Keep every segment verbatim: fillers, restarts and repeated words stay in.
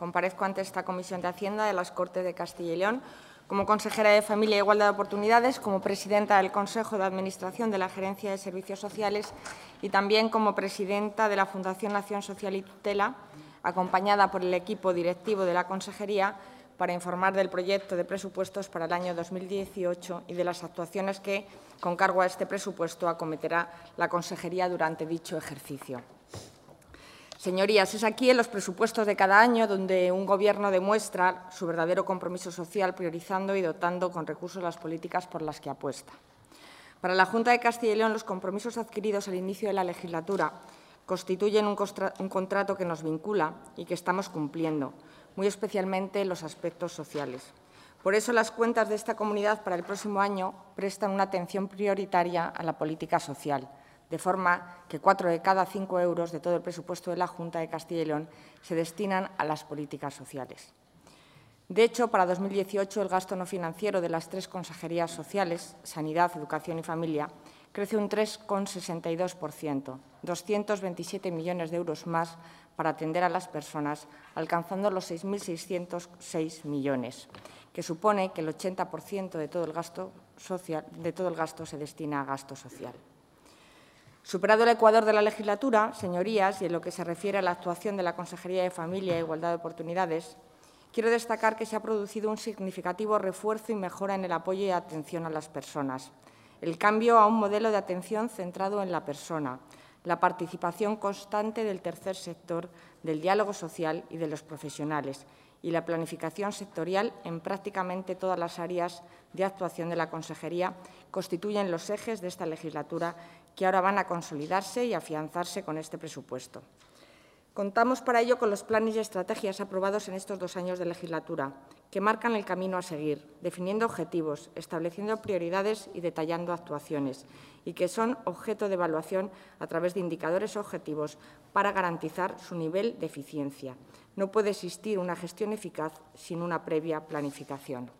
Comparezco ante esta Comisión de Hacienda de las Cortes de Castilla y León como consejera de Familia e Igualdad de Oportunidades, como presidenta del Consejo de Administración de la Gerencia de Servicios Sociales y también como presidenta de la Fundación Acción Social y Tutela, acompañada por el equipo directivo de la Consejería, para informar del proyecto de presupuestos para el año dos mil dieciocho y de las actuaciones que, con cargo a este presupuesto, acometerá la Consejería durante dicho ejercicio. Señorías, es aquí en los presupuestos de cada año donde un Gobierno demuestra su verdadero compromiso social, priorizando y dotando con recursos las políticas por las que apuesta. Para la Junta de Castilla y León, los compromisos adquiridos al inicio de la legislatura constituyen un, un contrato que nos vincula y que estamos cumpliendo, muy especialmente en los aspectos sociales. Por eso, las cuentas de esta comunidad para el próximo año prestan una atención prioritaria a la política social, de forma que cuatro de cada cinco euros de todo el presupuesto de la Junta de Castilla y León se destinan a las políticas sociales. De hecho, para dos mil dieciocho, el gasto no financiero de las tres consejerías sociales, Sanidad, Educación y Familia, crece un tres coma sesenta y dos por ciento, doscientos veintisiete millones de euros más para atender a las personas, alcanzando los seis mil seiscientos seis millones, que supone que el ochenta por ciento de todo el gasto social, de todo el gasto se destina a gasto social. Superado el ecuador de la legislatura, señorías, y en lo que se refiere a la actuación de la Consejería de Familia e Igualdad de Oportunidades, quiero destacar que se ha producido un significativo refuerzo y mejora en el apoyo y atención a las personas, el cambio a un modelo de atención centrado en la persona, la participación constante del tercer sector, del diálogo social y de los profesionales, y la planificación sectorial en prácticamente todas las áreas de actuación de la Consejería constituyen los ejes de esta legislatura que ahora van a consolidarse y afianzarse con este presupuesto. Contamos para ello con los planes y estrategias aprobados en estos dos años de legislatura, que marcan el camino a seguir, definiendo objetivos, estableciendo prioridades y detallando actuaciones, y que son objeto de evaluación a través de indicadores objetivos para garantizar su nivel de eficiencia. No puede existir una gestión eficaz sin una previa planificación.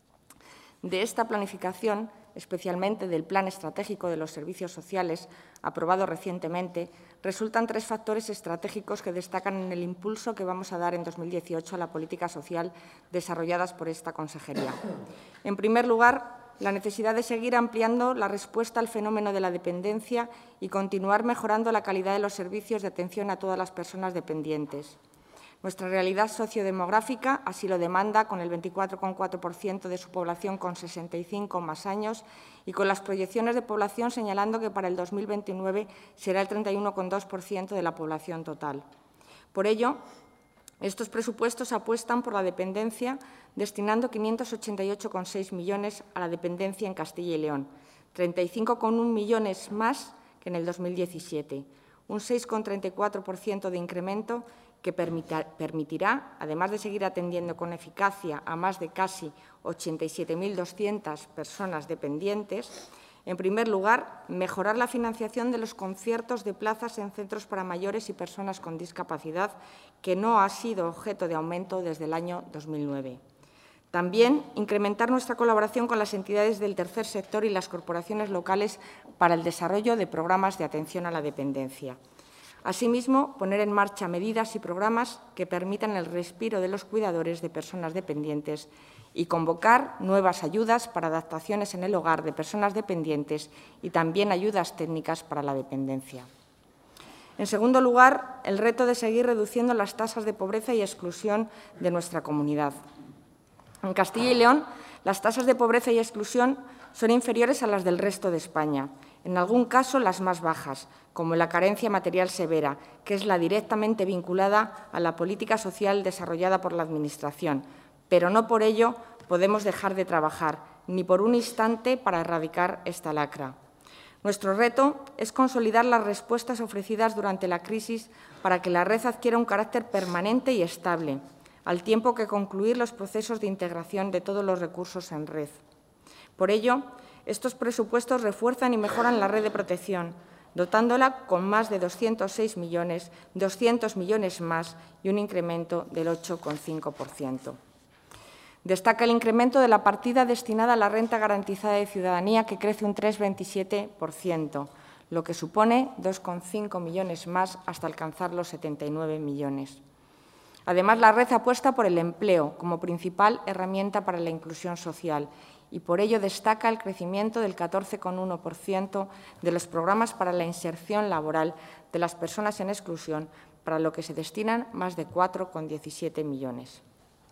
De esta planificación, especialmente del Plan Estratégico de los Servicios Sociales, aprobado recientemente, resultan tres factores estratégicos que destacan en el impulso que vamos a dar en dos mil dieciocho a la política social desarrolladas por esta consejería. En primer lugar, la necesidad de seguir ampliando la respuesta al fenómeno de la dependencia y continuar mejorando la calidad de los servicios de atención a todas las personas dependientes. Nuestra realidad sociodemográfica así lo demanda, con el veinticuatro coma cuatro por ciento de su población con sesenta y cinco o más años y con las proyecciones de población señalando que para el dos mil veintinueve será el treinta y uno coma dos por ciento de la población total. Por ello, estos presupuestos apuestan por la dependencia, destinando quinientos ochenta y ocho coma seis millones a la dependencia en Castilla y León, treinta y cinco coma uno millones más que en el dos mil diecisiete, un seis coma treinta y cuatro por ciento de incremento que permitirá, además de seguir atendiendo con eficacia a más de casi ochenta y siete mil doscientas personas dependientes, en primer lugar, mejorar la financiación de los conciertos de plazas en centros para mayores y personas con discapacidad, que no ha sido objeto de aumento desde el año dos mil nueve. También incrementar nuestra colaboración con las entidades del tercer sector y las corporaciones locales para el desarrollo de programas de atención a la dependencia. Asimismo, poner en marcha medidas y programas que permitan el respiro de los cuidadores de personas dependientes y convocar nuevas ayudas para adaptaciones en el hogar de personas dependientes y también ayudas técnicas para la dependencia. En segundo lugar, el reto de seguir reduciendo las tasas de pobreza y exclusión de nuestra comunidad. En Castilla y León, las tasas de pobreza y exclusión son inferiores a las del resto de España, en algún caso las más bajas, como la carencia material severa, que es la directamente vinculada a la política social desarrollada por la Administración, pero no por ello podemos dejar de trabajar, ni por un instante, para erradicar esta lacra. Nuestro reto es consolidar las respuestas ofrecidas durante la crisis para que la red adquiera un carácter permanente y estable, al tiempo que concluir los procesos de integración de todos los recursos en red. Por ello, estos presupuestos refuerzan y mejoran la red de protección, dotándola con más de doscientos seis millones, doscientos millones más y un incremento del ocho coma cinco por ciento. Destaca el incremento de la partida destinada a la renta garantizada de ciudadanía, que crece un tres coma veintisiete por ciento, lo que supone dos coma cinco millones más hasta alcanzar los setenta y nueve millones. Además, la red apuesta por el empleo como principal herramienta para la inclusión social y por ello destaca el crecimiento del catorce coma uno por ciento de los programas para la inserción laboral de las personas en exclusión, para lo que se destinan más de cuatro coma diecisiete millones.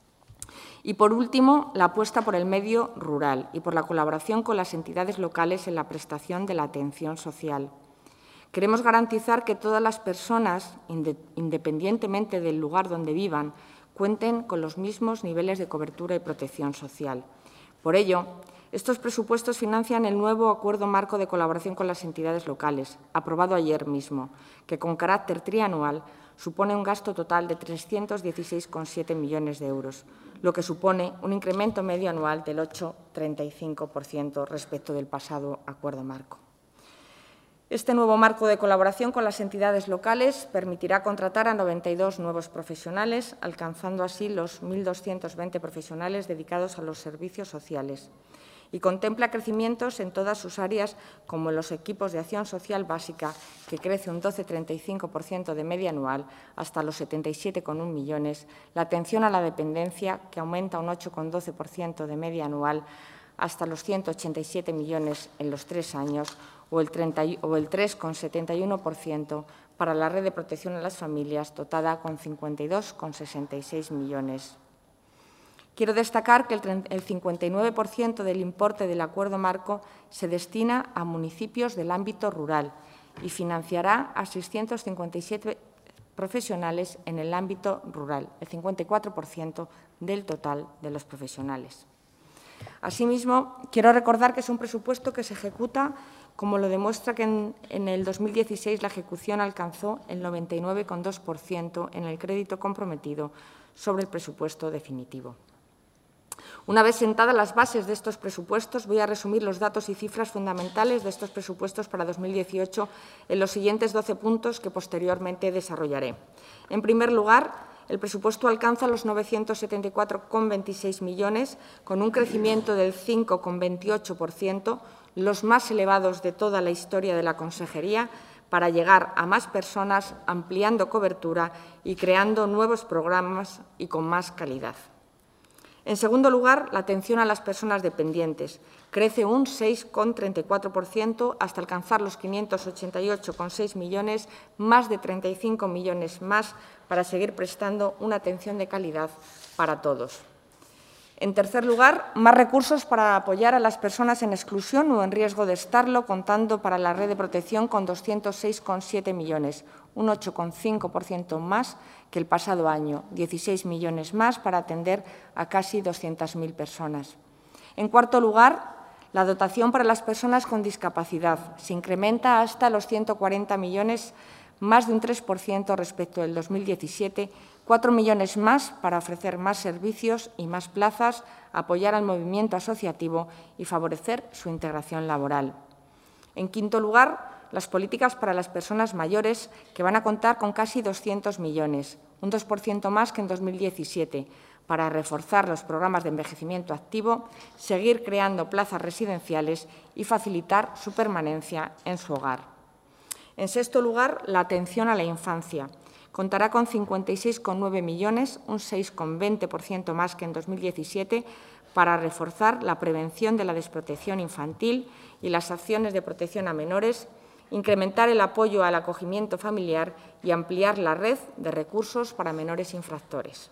Y, por último, la apuesta por el medio rural y por la colaboración con las entidades locales en la prestación de la atención social. Queremos garantizar que todas las personas, independientemente del lugar donde vivan, cuenten con los mismos niveles de cobertura y protección social. Por ello, estos presupuestos financian el nuevo Acuerdo Marco de Colaboración con las Entidades Locales, aprobado ayer mismo, que con carácter trianual supone un gasto total de trescientos dieciséis coma siete millones de euros, lo que supone un incremento medio anual del ocho coma treinta y cinco por ciento respecto del pasado Acuerdo Marco. Este nuevo marco de colaboración con las entidades locales permitirá contratar a noventa y dos nuevos profesionales, alcanzando así los mil doscientos veinte profesionales dedicados a los servicios sociales, y contempla crecimientos en todas sus áreas, como en los equipos de acción social básica, que crece un doce coma treinta y cinco por ciento de media anual hasta los setenta y siete coma uno millones, la atención a la dependencia, que aumenta un ocho coma doce por ciento de media anual hasta los ciento ochenta y siete millones en los tres años, o el, o el tres coma setenta y uno por ciento para la red de protección a las familias, dotada con cincuenta y dos coma sesenta y seis millones. Quiero destacar que el cincuenta y nueve por ciento del importe del Acuerdo Marco se destina a municipios del ámbito rural y financiará a seiscientos cincuenta y siete profesionales en el ámbito rural, el cincuenta y cuatro por ciento del total de los profesionales. Asimismo, quiero recordar que es un presupuesto que se ejecuta, como lo demuestra que en, en el dos mil dieciséis la ejecución alcanzó el noventa y nueve coma dos por ciento en el crédito comprometido sobre el presupuesto definitivo. Una vez sentadas las bases de estos presupuestos, voy a resumir los datos y cifras fundamentales de estos presupuestos para dos mil dieciocho en los siguientes doce puntos que posteriormente desarrollaré. En primer lugar, el presupuesto alcanza los novecientos setenta y cuatro coma veintiséis millones, con un crecimiento del cinco coma veintiocho por ciento, los más elevados de toda la historia de la Consejería, para llegar a más personas, ampliando cobertura y creando nuevos programas y con más calidad. En segundo lugar, la atención a las personas dependientes crece un seis coma treinta y cuatro por ciento hasta alcanzar los quinientos ochenta y ocho coma seis millones, más de treinta y cinco millones más para seguir prestando una atención de calidad para todos. En tercer lugar, más recursos para apoyar a las personas en exclusión o en riesgo de estarlo, contando para la red de protección con doscientos seis coma siete millones, un ocho coma cinco por ciento más que el pasado año, dieciséis millones más para atender a casi doscientas mil personas. En cuarto lugar, la dotación para las personas con discapacidad se incrementa hasta los ciento cuarenta millones, más de un tres por ciento respecto del dos mil diecisiete, cuatro millones más para ofrecer más servicios y más plazas, apoyar al movimiento asociativo y favorecer su integración laboral. En quinto lugar, las políticas para las personas mayores, que van a contar con casi doscientos millones, un dos por ciento más que en dos mil diecisiete, para reforzar los programas de envejecimiento activo, seguir creando plazas residenciales y facilitar su permanencia en su hogar. En sexto lugar, la atención a la infancia. Contará con cincuenta y seis coma nueve millones, un seis coma veinte por ciento más que en dos mil diecisiete, para reforzar la prevención de la desprotección infantil y las acciones de protección a menores, incrementar el apoyo al acogimiento familiar y ampliar la red de recursos para menores infractores.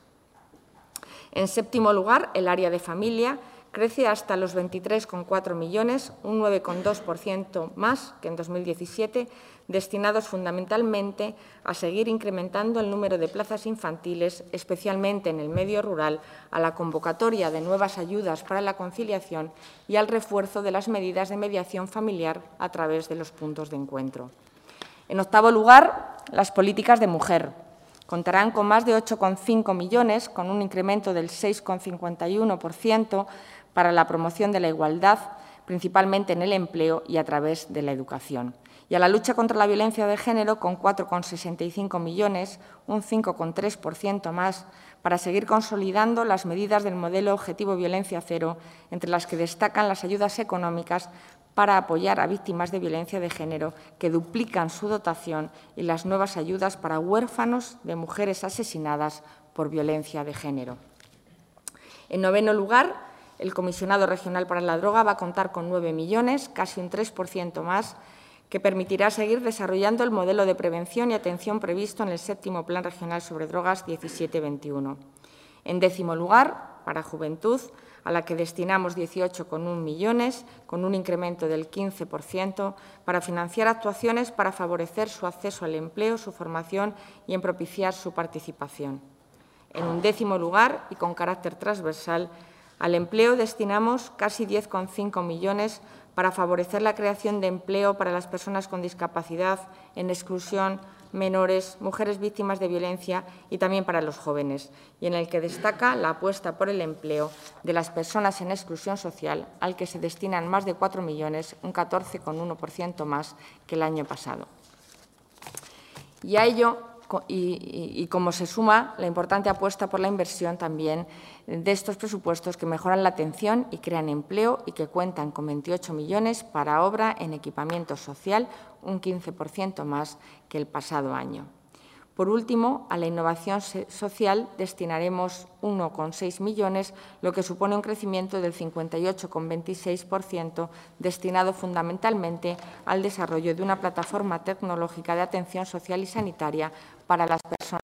En séptimo lugar, el área de familia crece hasta los veintitrés coma cuatro millones, un nueve coma dos por ciento más que en dos mil diecisiete, destinados fundamentalmente a seguir incrementando el número de plazas infantiles, especialmente en el medio rural, a la convocatoria de nuevas ayudas para la conciliación y al refuerzo de las medidas de mediación familiar a través de los puntos de encuentro. En octavo lugar, las políticas de mujer. Contarán con más de ocho coma cinco millones, con un incremento del seis coma cincuenta y uno por ciento para la promoción de la igualdad, principalmente en el empleo y a través de la educación. Y a la lucha contra la violencia de género, con cuatro coma sesenta y cinco millones, un cinco coma tres por ciento más, para seguir consolidando las medidas del modelo Objetivo Violencia Cero, entre las que destacan las ayudas económicas para apoyar a víctimas de violencia de género, que duplican su dotación, y las nuevas ayudas para huérfanos de mujeres asesinadas por violencia de género. En noveno lugar, el Comisionado Regional para la Droga va a contar con nueve millones, casi un tres por ciento más, que permitirá seguir desarrollando el modelo de prevención y atención previsto en el séptimo Plan Regional sobre Drogas diecisiete veintiuno. En décimo lugar, para Juventud, a la que destinamos dieciocho coma uno millones, con un incremento del quince por ciento, para financiar actuaciones para favorecer su acceso al empleo, su formación y en propiciar su participación. En un décimo lugar, y con carácter transversal, al empleo destinamos casi diez coma cinco millones para favorecer la creación de empleo para las personas con discapacidad, en exclusión, menores, mujeres víctimas de violencia y también para los jóvenes, y en el que destaca la apuesta por el empleo de las personas en exclusión social, al que se destinan más de cuatro millones, un catorce coma uno por ciento más que el año pasado. Y a ello, y, y, y como se suma la importante apuesta por la inversión también de estos presupuestos que mejoran la atención y crean empleo y que cuentan con veintiocho millones para obra en equipamiento social, un quince por ciento más que el pasado año. Por último, a la innovación social destinaremos uno coma seis millones, lo que supone un crecimiento del cincuenta y ocho coma veintiséis por ciento, destinado fundamentalmente al desarrollo de una plataforma tecnológica de atención social y sanitaria para las personas.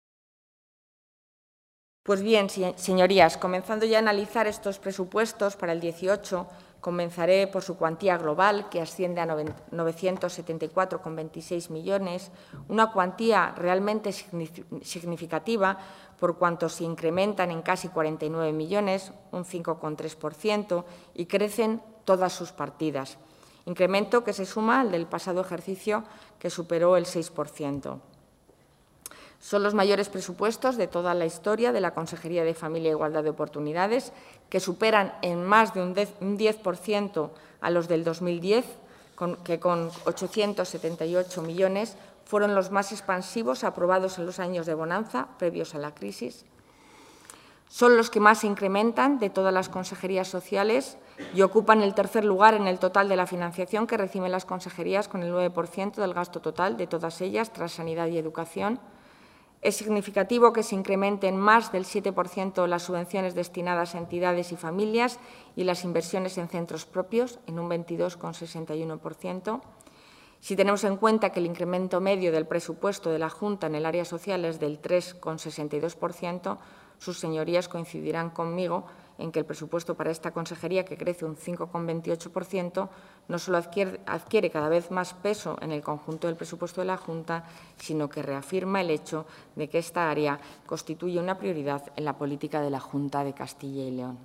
Pues bien, señorías, comenzando ya a analizar estos presupuestos para el dieciocho, comenzaré por su cuantía global, que asciende a novecientos setenta y cuatro coma veintiséis millones, una cuantía realmente significativa por cuanto se incrementan en casi cuarenta y nueve millones, un cinco coma tres por ciento, y crecen todas sus partidas. Incremento que se suma al del pasado ejercicio, que superó el seis por ciento. Son los mayores presupuestos de toda la historia de la Consejería de Familia e Igualdad de Oportunidades, que superan en más de un diez por ciento a los del dos mil diez, que con ochocientos setenta y ocho millones fueron los más expansivos aprobados en los años de bonanza previos a la crisis. Son los que más se incrementan de todas las consejerías sociales y ocupan el tercer lugar en el total de la financiación que reciben las consejerías, con el nueve por ciento del gasto total de todas ellas, tras sanidad y educación. Es significativo que se incrementen más del siete por ciento las subvenciones destinadas a entidades y familias y las inversiones en centros propios, en un veintidós coma sesenta y uno por ciento. Si tenemos en cuenta que el incremento medio del presupuesto de la Junta en el área social es del tres coma sesenta y dos por ciento, sus señorías coincidirán conmigo en que el presupuesto para esta consejería, que crece un cinco coma veintiocho por ciento, no solo adquiere, adquiere cada vez más peso en el conjunto del presupuesto de la Junta, sino que reafirma el hecho de que esta área constituye una prioridad en la política de la Junta de Castilla y León.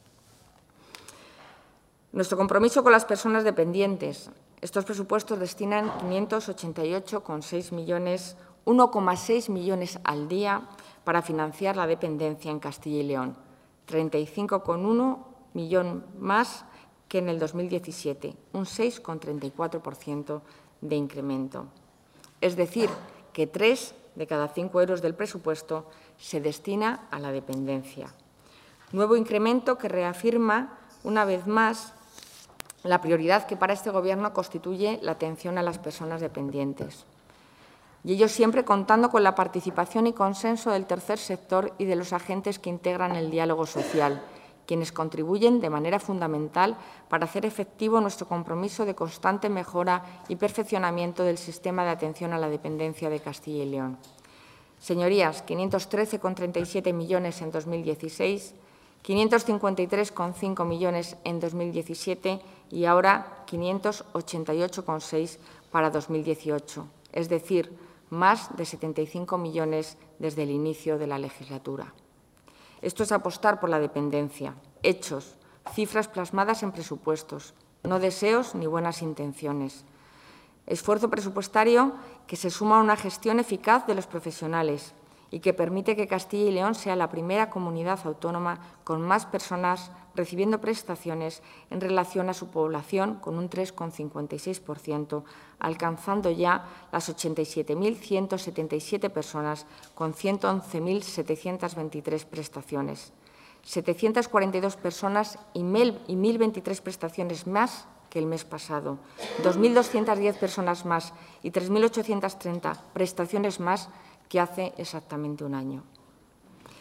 Nuestro compromiso con las personas dependientes. Estos presupuestos destinan quinientos ochenta y ocho coma seis millones, uno coma seis millones al día para financiar la dependencia en Castilla y León, treinta y cinco coma uno millón más que en el dos mil diecisiete, un seis coma treinta y cuatro por ciento de incremento. Es decir, que tres de cada cinco euros del presupuesto se destina a la dependencia. Nuevo incremento que reafirma, una vez más, la prioridad que para este Gobierno constituye la atención a las personas dependientes. Y ello siempre contando con la participación y consenso del tercer sector y de los agentes que integran el diálogo social, quienes contribuyen de manera fundamental para hacer efectivo nuestro compromiso de constante mejora y perfeccionamiento del sistema de atención a la dependencia de Castilla y León. Señorías, quinientos trece coma treinta y siete millones en dos mil dieciséis, quinientos cincuenta y tres coma cinco millones en dos mil diecisiete y ahora quinientos ochenta y ocho coma seis para dos mil dieciocho, es decir, más de setenta y cinco millones desde el inicio de la legislatura. Esto es apostar por la dependencia, hechos, cifras plasmadas en presupuestos, no deseos ni buenas intenciones. Esfuerzo presupuestario que se suma a una gestión eficaz de los profesionales y que permite que Castilla y León sea la primera comunidad autónoma con más personas recibiendo prestaciones en relación a su población, con un tres coma cincuenta y seis por ciento, alcanzando ya las ochenta y siete mil ciento setenta y siete personas con ciento once mil setecientas veintitrés prestaciones, setecientas cuarenta y dos personas y mil veintitrés prestaciones más que el mes pasado, dos mil doscientas diez personas más y tres mil ochocientas treinta prestaciones más que hace exactamente un año.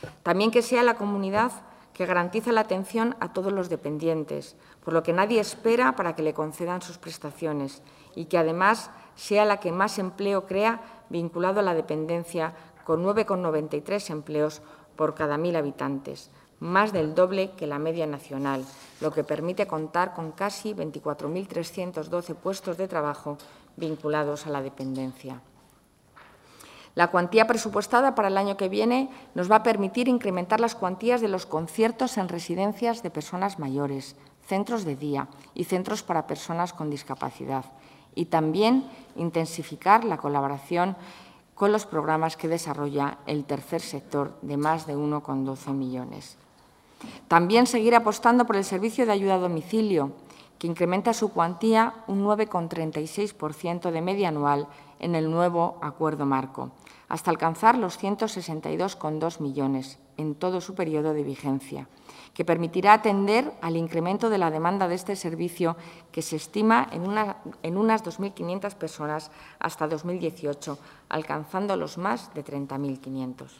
También que sea la comunidad que garantiza la atención a todos los dependientes, por lo que nadie espera para que le concedan sus prestaciones, y que además sea la que más empleo crea vinculado a la dependencia, con nueve coma noventa y tres empleos por cada mil habitantes, más del doble que la media nacional, lo que permite contar con casi veinticuatro mil trescientos doce puestos de trabajo vinculados a la dependencia. La cuantía presupuestada para el año que viene nos va a permitir incrementar las cuantías de los conciertos en residencias de personas mayores, centros de día y centros para personas con discapacidad, y también intensificar la colaboración con los programas que desarrolla el tercer sector de más de uno coma doce millones. También seguir apostando por el servicio de ayuda a domicilio, que incrementa su cuantía un nueve coma treinta y seis por ciento de media anual en el nuevo acuerdo marco, hasta alcanzar los ciento sesenta y dos coma dos millones en todo su periodo de vigencia, que permitirá atender al incremento de la demanda de este servicio, que se estima en, una, en unas dos mil quinientas personas hasta dos mil dieciocho, alcanzando los más de treinta mil quinientos.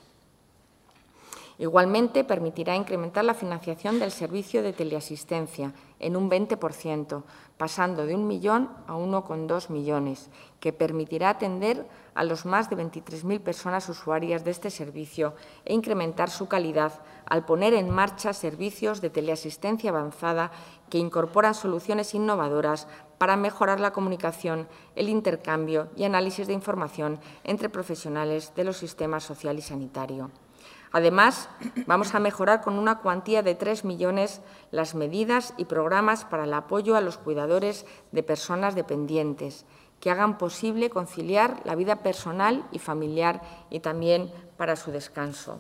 Igualmente, permitirá incrementar la financiación del servicio de teleasistencia en un veinte por ciento, pasando de un millón a uno coma dos millones, que permitirá atender a los más de veintitrés mil personas usuarias de este servicio e incrementar su calidad al poner en marcha servicios de teleasistencia avanzada que incorporan soluciones innovadoras para mejorar la comunicación, el intercambio y análisis de información entre profesionales de los sistemas social y sanitario. Además, vamos a mejorar con una cuantía de tres millones las medidas y programas para el apoyo a los cuidadores de personas dependientes, que hagan posible conciliar la vida personal y familiar y también para su descanso.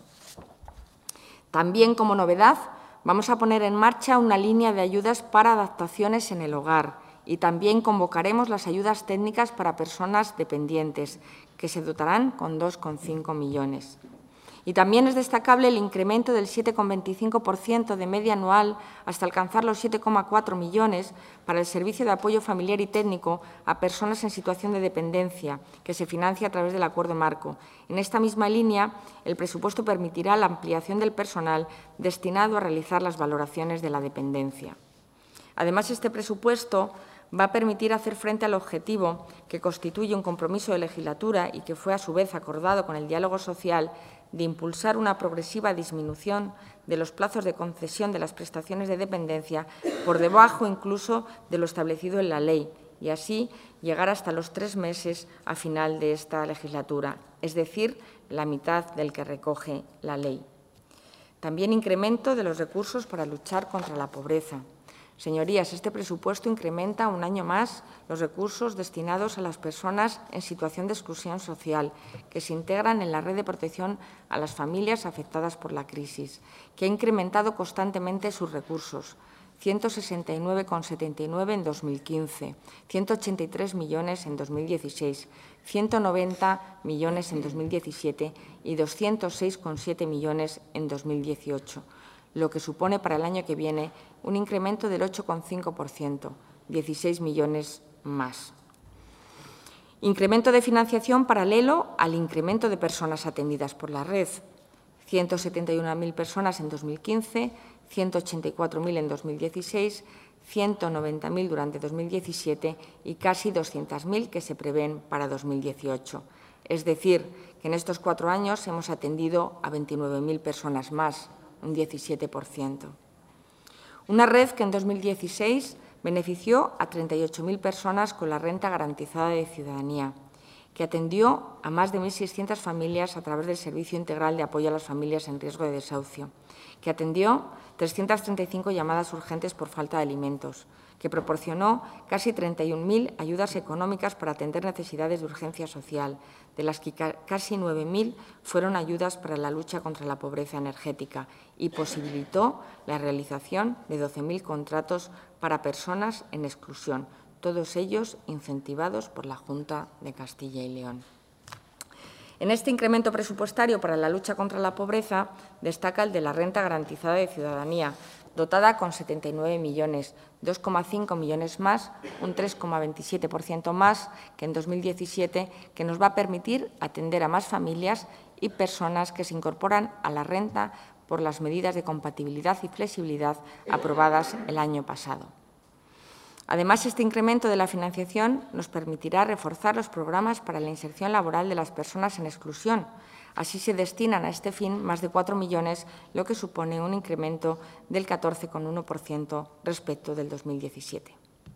También, como novedad, vamos a poner en marcha una línea de ayudas para adaptaciones en el hogar y también convocaremos las ayudas técnicas para personas dependientes, que se dotarán con dos coma cinco millones. Y también es destacable el incremento del siete coma veinticinco por ciento de media anual hasta alcanzar los siete coma cuatro millones para el servicio de apoyo familiar y técnico a personas en situación de dependencia, que se financia a través del Acuerdo Marco. En esta misma línea, el presupuesto permitirá la ampliación del personal destinado a realizar las valoraciones de la dependencia. Además, este presupuesto va a permitir hacer frente al objetivo que constituye un compromiso de legislatura y que fue, a su vez, acordado con el diálogo social, de impulsar una progresiva disminución de los plazos de concesión de las prestaciones de dependencia por debajo incluso de lo establecido en la ley y así llegar hasta los tres meses a final de esta legislatura, es decir, la mitad del que recoge la ley. También incremento de los recursos para luchar contra la pobreza. Señorías, este presupuesto incrementa un año más los recursos destinados a las personas en situación de exclusión social, que se integran en la red de protección a las familias afectadas por la crisis, que ha incrementado constantemente sus recursos, ciento sesenta y nueve coma setenta y nueve en dos mil quince, ciento ochenta y tres millones en dos mil dieciséis, ciento noventa millones en dos mil diecisiete y doscientos seis coma siete millones en dos mil dieciocho. Lo que supone para el año que viene un incremento del ocho coma cinco por ciento, dieciséis millones más. Incremento de financiación paralelo al incremento de personas atendidas por la red, ciento setenta y una mil personas en dos mil quince, ciento ochenta y cuatro mil en dos mil dieciséis, ciento noventa mil durante dos mil diecisiete y casi doscientas mil que se prevén para dos mil dieciocho. Es decir, que en estos cuatro años hemos atendido a veintinueve mil personas más, un diecisiete por ciento. Una red que en dos mil dieciséis benefició a treinta y ocho mil personas con la renta garantizada de ciudadanía, que atendió a más de mil seiscientas familias a través del Servicio Integral de Apoyo a las Familias en Riesgo de Desahucio, que atendió trescientas treinta y cinco llamadas urgentes por falta de alimentos, que proporcionó casi treinta y un mil ayudas económicas para atender necesidades de urgencia social, de las que casi nueve mil fueron ayudas para la lucha contra la pobreza energética y posibilitó la realización de doce mil contratos para personas en exclusión, todos ellos incentivados por la Junta de Castilla y León. En este incremento presupuestario para la lucha contra la pobreza destaca el de la renta garantizada de ciudadanía, dotada con setenta y nueve millones, dos coma cinco millones más, un tres coma veintisiete por ciento más que en dos mil diecisiete, que nos va a permitir atender a más familias y personas que se incorporan a la renta por las medidas de compatibilidad y flexibilidad aprobadas el año pasado. Además, este incremento de la financiación nos permitirá reforzar los programas para la inserción laboral de las personas en exclusión. Así se destinan a este fin más de cuatro millones, lo que supone un incremento del catorce coma uno por ciento respecto del dos mil diecisiete.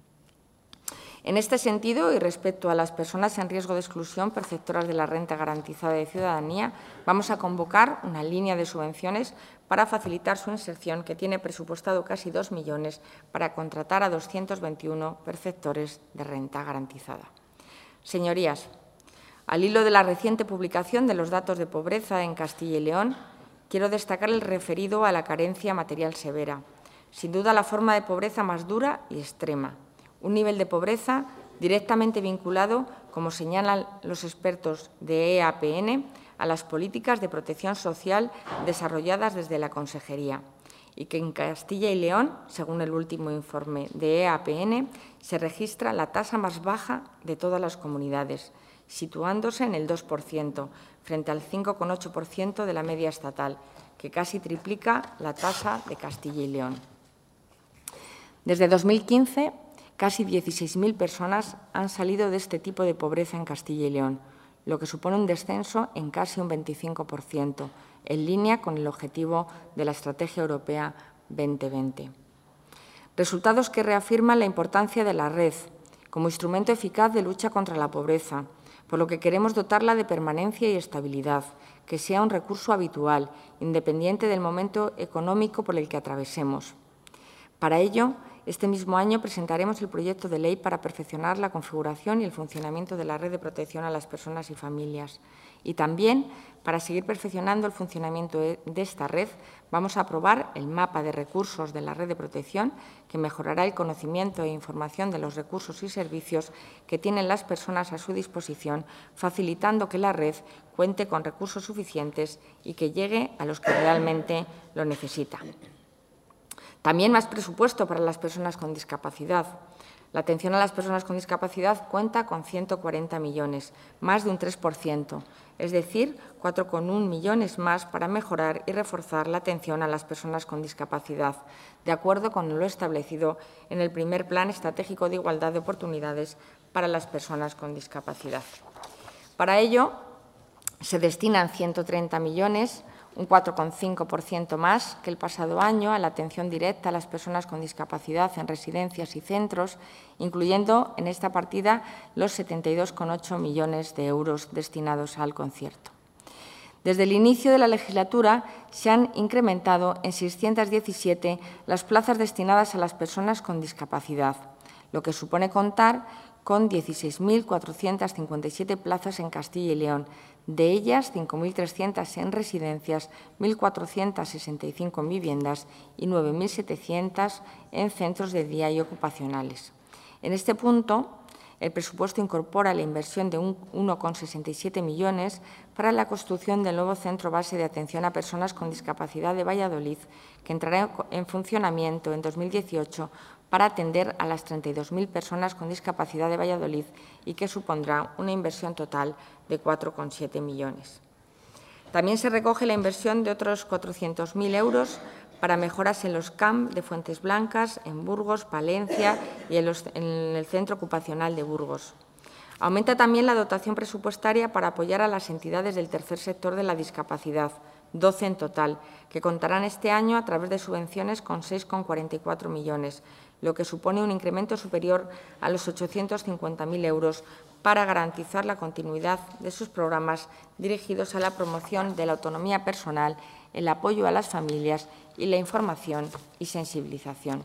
En este sentido, y respecto a las personas en riesgo de exclusión perceptoras de la renta garantizada de ciudadanía, vamos a convocar una línea de subvenciones para facilitar su inserción, que tiene presupuestado casi dos millones para contratar a doscientos veintiuno perceptores de renta garantizada. Señorías, al hilo de la reciente publicación de los datos de pobreza en Castilla y León, quiero destacar el referido a la carencia material severa, sin duda la forma de pobreza más dura y extrema. Un nivel de pobreza directamente vinculado, como señalan los expertos de E A P N, a las políticas de protección social desarrolladas desde la Consejería, y que en Castilla y León, según el último informe de E A P N, se registra la tasa más baja de todas las comunidades, situándose en el dos por ciento, frente al cinco coma ocho por ciento de la media estatal, que casi triplica la tasa de Castilla y León. Desde dos mil quince, casi dieciséis mil personas han salido de este tipo de pobreza en Castilla y León, lo que supone un descenso en casi un veinticinco por ciento, en línea con el objetivo de la Estrategia Europea veinte veinte. Resultados que reafirman la importancia de la red como instrumento eficaz de lucha contra la pobreza, por lo que queremos dotarla de permanencia y estabilidad, que sea un recurso habitual, independiente del momento económico por el que atravesemos. Para ello, este mismo año presentaremos el proyecto de ley para perfeccionar la configuración y el funcionamiento de la red de protección a las personas y familias. Y también, para seguir perfeccionando el funcionamiento de esta red, vamos a aprobar el mapa de recursos de la red de protección, que mejorará el conocimiento e información de los recursos y servicios que tienen las personas a su disposición, facilitando que la red cuente con recursos suficientes y que llegue a los que realmente lo necesitan. También más presupuesto para las personas con discapacidad. La atención a las personas con discapacidad cuenta con ciento cuarenta millones, más de un tres por ciento, es decir, cuatro coma uno millones más para mejorar y reforzar la atención a las personas con discapacidad, de acuerdo con lo establecido en el primer Plan Estratégico de Igualdad de Oportunidades para las personas con discapacidad. Para ello, se destinan ciento treinta millones, un cuatro coma cinco por ciento más que el pasado año, a la atención directa a las personas con discapacidad en residencias y centros, incluyendo en esta partida los setenta y dos coma ocho millones de euros destinados al concierto. Desde el inicio de la legislatura se han incrementado en seiscientos diecisiete las plazas destinadas a las personas con discapacidad, lo que supone contar con dieciséis mil cuatrocientas cincuenta y siete plazas en Castilla y León, de ellas cinco mil trescientas en residencias, mil cuatrocientas sesenta y cinco en viviendas y nueve mil setecientas en centros de día y ocupacionales. En este punto, el presupuesto incorpora la inversión de uno coma sesenta y siete millones para la construcción del nuevo centro base de atención a personas con discapacidad de Valladolid, que entrará en funcionamiento en dos mil dieciocho para atender a las treinta y dos mil personas con discapacidad de Valladolid y que supondrá una inversión total de cuatro coma siete millones. También se recoge la inversión de otros cuatrocientos mil euros para mejoras en los C A M de Fuentes Blancas, en Burgos, Palencia y en, los, en el Centro Ocupacional de Burgos. Aumenta también la dotación presupuestaria para apoyar a las entidades del tercer sector de la discapacidad, doce en total, que contarán este año a través de subvenciones con seis coma cuarenta y cuatro millones, lo que supone un incremento superior a los ochocientos cincuenta mil euros para garantizar la continuidad de sus programas dirigidos a la promoción de la autonomía personal, el apoyo a las familias y la información y sensibilización.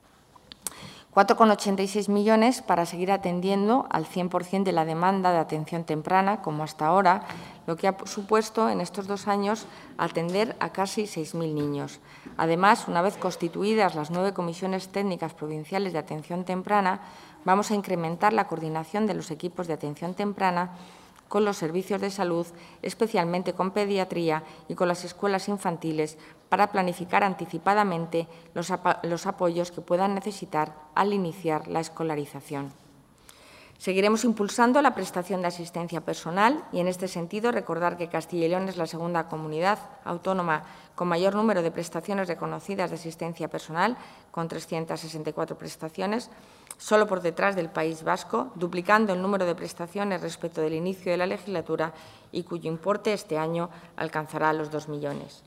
cuatro coma ochenta y seis millones para seguir atendiendo al cien por cien de la demanda de atención temprana, como hasta ahora, lo que ha supuesto en estos dos años atender a casi seis mil niños. Además, una vez constituidas las nueve comisiones técnicas provinciales de atención temprana, vamos a incrementar la coordinación de los equipos de atención temprana con los servicios de salud, especialmente con pediatría y con las escuelas infantiles, para planificar anticipadamente los, los apoyos que puedan necesitar al iniciar la escolarización. Seguiremos impulsando la prestación de asistencia personal y, en este sentido, recordar que Castilla y León es la segunda comunidad autónoma con mayor número de prestaciones reconocidas de asistencia personal, con trescientas sesenta y cuatro prestaciones, solo por detrás del País Vasco, duplicando el número de prestaciones respecto del inicio de la legislatura y cuyo importe este año alcanzará los dos millones.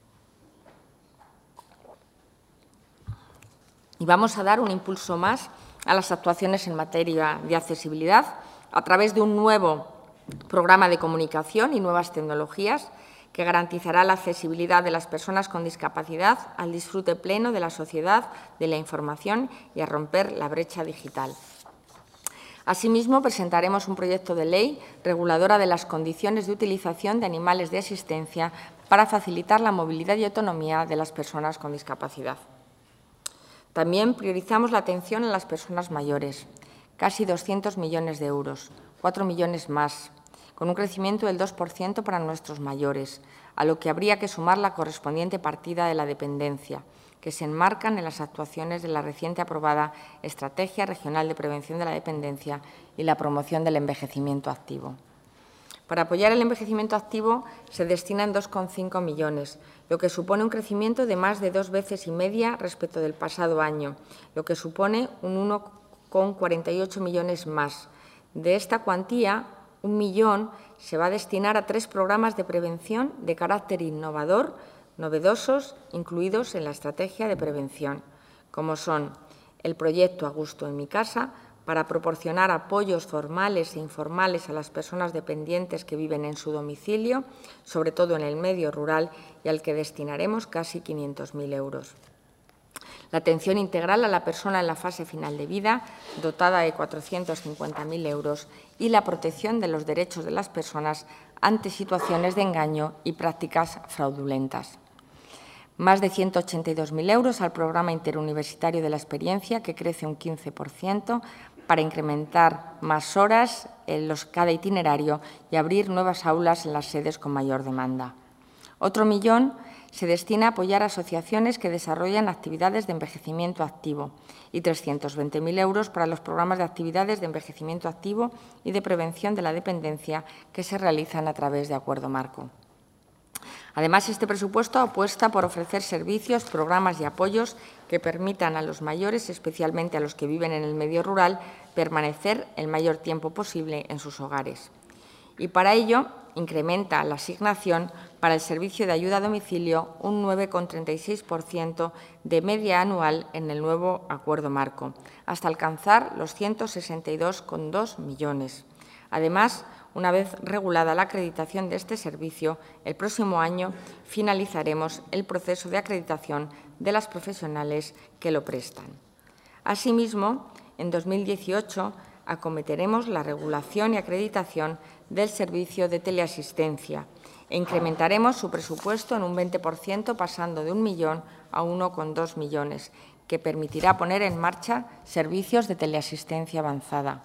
Y vamos a dar un impulso más a las actuaciones en materia de accesibilidad a través de un nuevo programa de comunicación y nuevas tecnologías que garantizará la accesibilidad de las personas con discapacidad al disfrute pleno de la sociedad, de la información y a romper la brecha digital. Asimismo, presentaremos un proyecto de ley reguladora de las condiciones de utilización de animales de asistencia para facilitar la movilidad y autonomía de las personas con discapacidad. También priorizamos la atención a las personas mayores, casi doscientos millones de euros, cuatro millones más, con un crecimiento del dos por ciento para nuestros mayores, a lo que habría que sumar la correspondiente partida de la dependencia, que se enmarcan en las actuaciones de la reciente aprobada Estrategia Regional de Prevención de la Dependencia y la promoción del envejecimiento activo. Para apoyar el envejecimiento activo se destinan dos coma cinco millones, lo que supone un crecimiento de más de dos veces y media respecto del pasado año, lo que supone un uno coma cuarenta y ocho millones más. De esta cuantía, un millón se va a destinar a tres programas de prevención de carácter innovador, novedosos, incluidos en la estrategia de prevención, como son el proyecto A Gusto en mi casa, para proporcionar apoyos formales e informales a las personas dependientes que viven en su domicilio, sobre todo en el medio rural, y al que destinaremos casi quinientos mil euros. La atención integral a la persona en la fase final de vida, dotada de cuatrocientos cincuenta mil euros, y la protección de los derechos de las personas ante situaciones de engaño y prácticas fraudulentas. Más de ciento ochenta y dos mil euros al programa interuniversitario de la experiencia, que crece un quince por ciento, para incrementar más horas en los, cada itinerario y abrir nuevas aulas en las sedes con mayor demanda. Otro millón se destina a apoyar asociaciones que desarrollan actividades de envejecimiento activo y trescientos veinte mil euros para los programas de actividades de envejecimiento activo y de prevención de la dependencia que se realizan a través de acuerdo marco. Además, este presupuesto apuesta por ofrecer servicios, programas y apoyos que permitan a los mayores, especialmente a los que viven en el medio rural, permanecer el mayor tiempo posible en sus hogares. Y para ello, incrementa la asignación para el servicio de ayuda a domicilio un nueve coma treinta y seis por ciento de media anual en el nuevo acuerdo marco, hasta alcanzar los ciento sesenta y dos coma dos millones. Además, una vez regulada la acreditación de este servicio, el próximo año finalizaremos el proceso de acreditación de las profesionales que lo prestan. Asimismo, en dos mil dieciocho acometeremos la regulación y acreditación del servicio de teleasistencia e incrementaremos su presupuesto en un veinte por ciento, pasando de un millón a uno coma dos millones, que permitirá poner en marcha servicios de teleasistencia avanzada.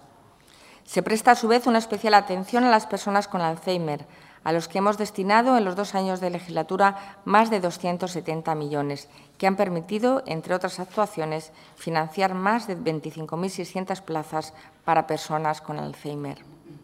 Se presta, a su vez, una especial atención a las personas con Alzheimer, a los que hemos destinado en los dos años de legislatura más de doscientos setenta millones, que han permitido, entre otras actuaciones, financiar más de veinticinco mil seiscientas plazas para personas con Alzheimer.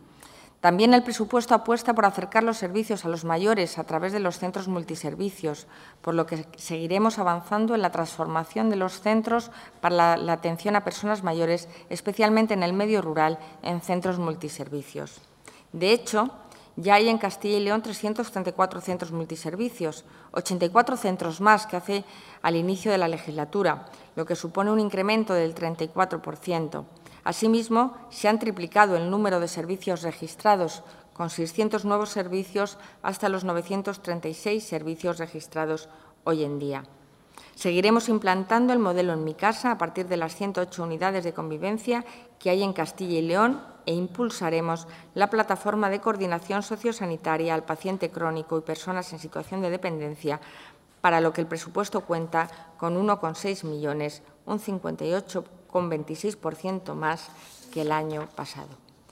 También el presupuesto apuesta por acercar los servicios a los mayores a través de los centros multiservicios, por lo que seguiremos avanzando en la transformación de los centros para la, la atención a personas mayores, especialmente en el medio rural, en centros multiservicios. De hecho, ya hay en Castilla y León trescientos treinta y cuatro centros multiservicios, ochenta y cuatro centros más que hace al inicio de la legislatura, lo que supone un incremento del treinta y cuatro por ciento. Asimismo, se han triplicado el número de servicios registrados, con seiscientos nuevos servicios hasta los novecientos treinta y seis servicios registrados hoy en día. Seguiremos implantando el modelo En mi casa a partir de las ciento ocho unidades de convivencia que hay en Castilla y León e impulsaremos la plataforma de coordinación sociosanitaria al paciente crónico y personas en situación de dependencia, para lo que el presupuesto cuenta con uno coma seis millones, un cincuenta y ocho coma veintiséis por ciento más que el año pasado.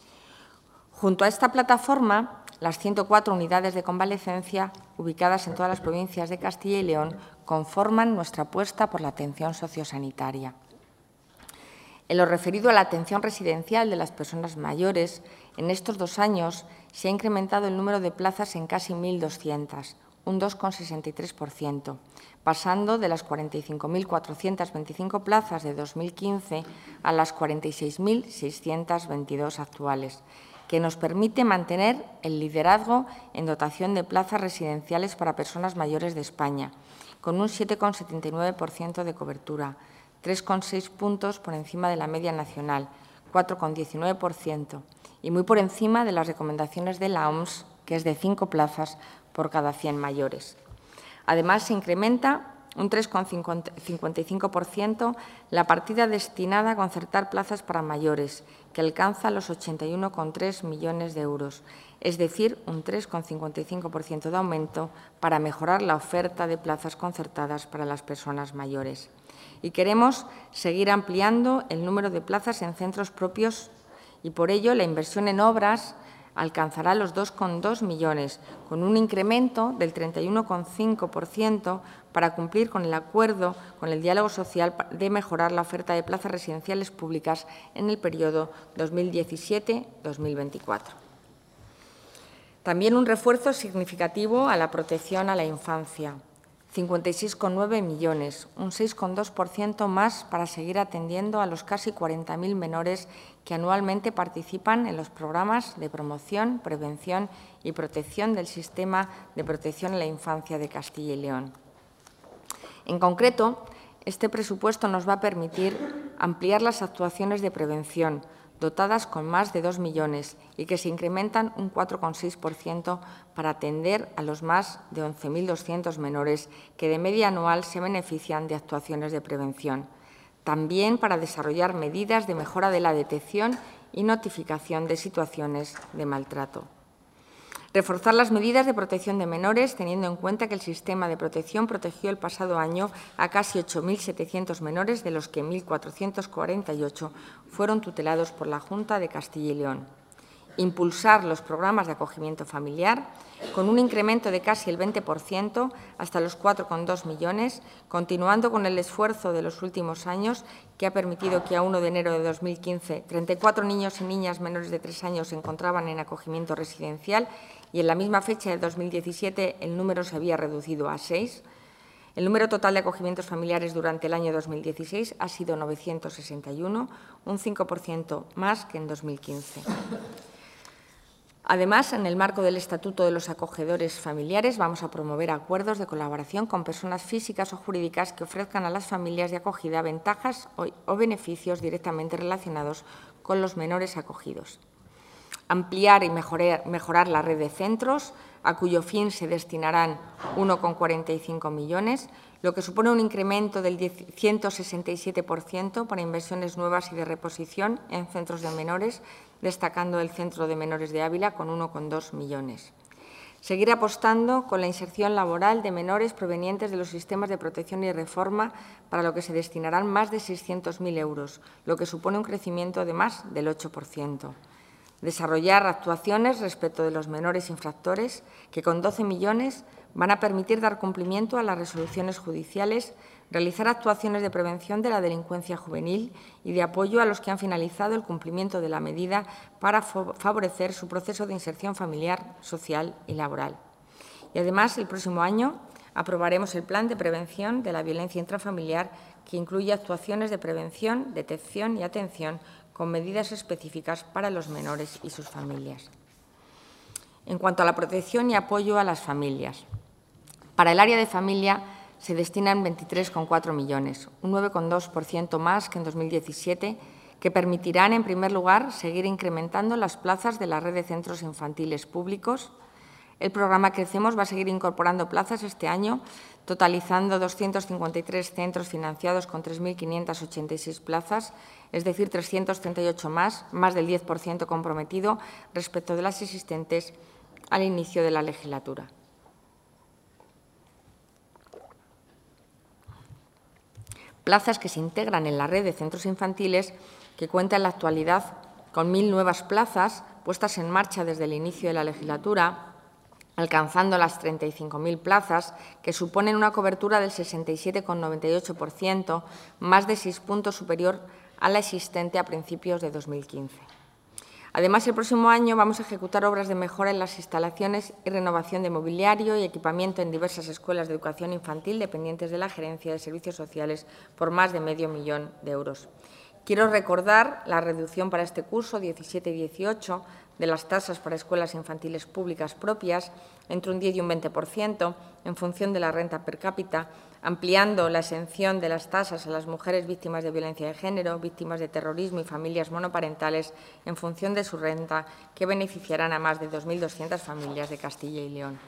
Junto a esta plataforma, las ciento cuatro unidades de convalecencia ubicadas en todas las provincias de Castilla y León conforman nuestra apuesta por la atención sociosanitaria. En lo referido a la atención residencial de las personas mayores, en estos dos años se ha incrementado el número de plazas en casi mil doscientas, un dos coma sesenta y tres por ciento, pasando de las cuarenta y cinco mil cuatrocientas veinticinco plazas de dos mil quince a las cuarenta y seis mil seiscientas veintidós actuales, que nos permite mantener el liderazgo en dotación de plazas residenciales para personas mayores de España, con un siete coma setenta y nueve por ciento de cobertura, tres coma seis puntos por encima de la media nacional, cuatro coma diecinueve por ciento, y muy por encima de las recomendaciones de la O M S, que es de cinco plazas por cada cien mayores. Además, se incrementa un tres coma cincuenta y cinco por ciento la partida destinada a concertar plazas para mayores, que alcanza los ochenta y uno coma tres millones de euros, es decir, un tres coma cincuenta y cinco por ciento de aumento para mejorar la oferta de plazas concertadas para las personas mayores. Y queremos seguir ampliando el número de plazas en centros propios y, por ello, la inversión en obras alcanzará los dos coma dos millones, con un incremento del treinta y uno coma cinco por ciento para cumplir con el acuerdo con el diálogo social de mejorar la oferta de plazas residenciales públicas en el periodo dos mil diecisiete a dos mil veinticuatro. También un refuerzo significativo a la protección a la infancia, cincuenta y seis coma nueve millones, un seis coma dos por ciento más para seguir atendiendo a los casi cuarenta mil menores que anualmente participan en los programas de promoción, prevención y protección del Sistema de Protección a la Infancia de Castilla y León. En concreto, este presupuesto nos va a permitir ampliar las actuaciones de prevención, dotadas con más de dos millones y que se incrementan un cuatro coma seis por ciento para atender a los más de once mil doscientos menores que de media anual se benefician de actuaciones de prevención. También para desarrollar medidas de mejora de la detección y notificación de situaciones de maltrato. Reforzar las medidas de protección de menores, teniendo en cuenta que el sistema de protección protegió el pasado año a casi ocho mil setecientos menores, de los que mil cuatrocientos cuarenta y ocho fueron tutelados por la Junta de Castilla y León. Impulsar los programas de acogimiento familiar, con un incremento de casi el veinte por ciento hasta los cuatro coma dos millones, continuando con el esfuerzo de los últimos años, que ha permitido que a uno de enero de dos mil quince treinta y cuatro niños y niñas menores de tres años se encontraban en acogimiento residencial y en la misma fecha de dos mil diecisiete el número se había reducido a seis. El número total de acogimientos familiares durante el año dos mil dieciséis ha sido novecientos sesenta y uno, un cinco por ciento más que en dos mil quince. Además, en el marco del Estatuto de los Acogedores Familiares, vamos a promover acuerdos de colaboración con personas físicas o jurídicas que ofrezcan a las familias de acogida ventajas o beneficios directamente relacionados con los menores acogidos. Ampliar y mejorar, mejorar la red de centros, a cuyo fin se destinarán uno coma cuarenta y cinco millones, lo que supone un incremento del ciento sesenta y siete por ciento para inversiones nuevas y de reposición en centros de menores, destacando el Centro de Menores de Ávila con uno coma dos millones. Seguir apostando con la inserción laboral de menores provenientes de los sistemas de protección y reforma, para lo que se destinarán más de seiscientos mil euros, lo que supone un crecimiento de más del ocho por ciento. Desarrollar actuaciones respecto de los menores infractores, que con doce millones van a permitir dar cumplimiento a las resoluciones judiciales, realizar actuaciones de prevención de la delincuencia juvenil y de apoyo a los que han finalizado el cumplimiento de la medida para favorecer su proceso de inserción familiar, social y laboral. Y, además, el próximo año aprobaremos el Plan de Prevención de la Violencia Intrafamiliar, que incluye actuaciones de prevención, detección y atención con medidas específicas para los menores y sus familias. En cuanto a la protección y apoyo a las familias, para el área de familia se destinan veintitrés coma cuatro millones, un nueve coma dos por ciento más que en dos mil diecisiete, que permitirán, en primer lugar, seguir incrementando las plazas de la red de centros infantiles públicos. El programa Crecemos va a seguir incorporando plazas este año, totalizando doscientos cincuenta y tres centros financiados con tres mil quinientas ochenta y seis plazas, es decir, trescientos treinta y ocho más, más del diez por ciento comprometido respecto de las existentes al inicio de la legislatura. Plazas que se integran en la red de centros infantiles, que cuenta en la actualidad con mil nuevas plazas puestas en marcha desde el inicio de la legislatura, alcanzando las treinta y cinco mil plazas, que suponen una cobertura del sesenta y siete coma noventa y ocho por ciento, más de seis puntos superior a la existente a principios de dos mil quince. Además, el próximo año vamos a ejecutar obras de mejora en las instalaciones y renovación de mobiliario y equipamiento en diversas escuelas de educación infantil dependientes de la Gerencia de Servicios Sociales por más de medio millón de euros. Quiero recordar la reducción para este curso diecisiete dieciocho de las tasas para escuelas infantiles públicas propias entre un diez y un veinte por ciento en función de la renta per cápita, ampliando la exención de las tasas a las mujeres víctimas de violencia de género, víctimas de terrorismo y familias monoparentales en función de su renta, que beneficiarán a más de dos mil doscientas familias de Castilla y León.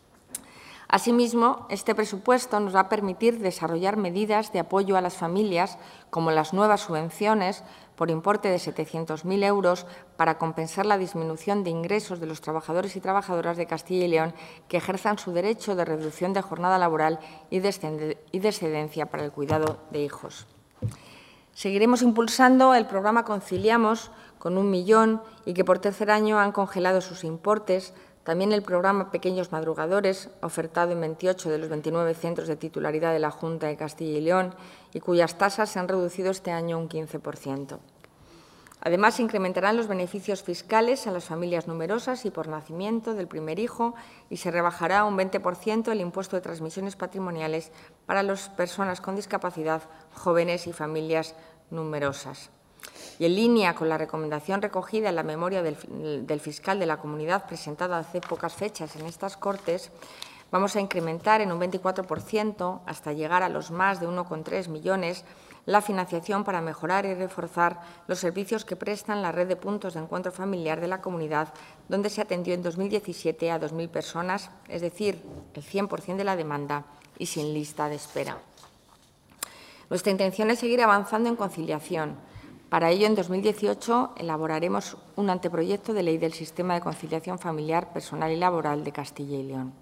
Asimismo, este presupuesto nos va a permitir desarrollar medidas de apoyo a las familias, como las nuevas subvenciones por importe de setecientos mil euros para compensar la disminución de ingresos de los trabajadores y trabajadoras de Castilla y León que ejerzan su derecho de reducción de jornada laboral y de excedencia para el cuidado de hijos. Seguiremos impulsando el programa Conciliamos con un millón y que por tercer año han congelado sus importes. También el programa Pequeños Madrugadores, ofertado en veintiocho de los veintinueve centros de titularidad de la Junta de Castilla y León y cuyas tasas se han reducido este año un quince por ciento. Además, se incrementarán los beneficios fiscales a las familias numerosas y por nacimiento del primer hijo y se rebajará un veinte por ciento el impuesto de transmisiones patrimoniales para las personas con discapacidad, jóvenes y familias numerosas. Y en línea con la recomendación recogida en la memoria del, del fiscal de la Comunidad presentada hace pocas fechas en estas Cortes, vamos a incrementar en un veinticuatro por ciento, hasta llegar a los más de uno coma tres millones, la financiación para mejorar y reforzar los servicios que prestan la red de puntos de encuentro familiar de la comunidad, donde se atendió en dos mil diecisiete a dos mil personas, es decir, el cien por ciento de la demanda y sin lista de espera. Nuestra intención es seguir avanzando en conciliación. Para ello, en dos mil dieciocho, elaboraremos un anteproyecto de ley del Sistema de Conciliación Familiar, Personal y Laboral de Castilla y León.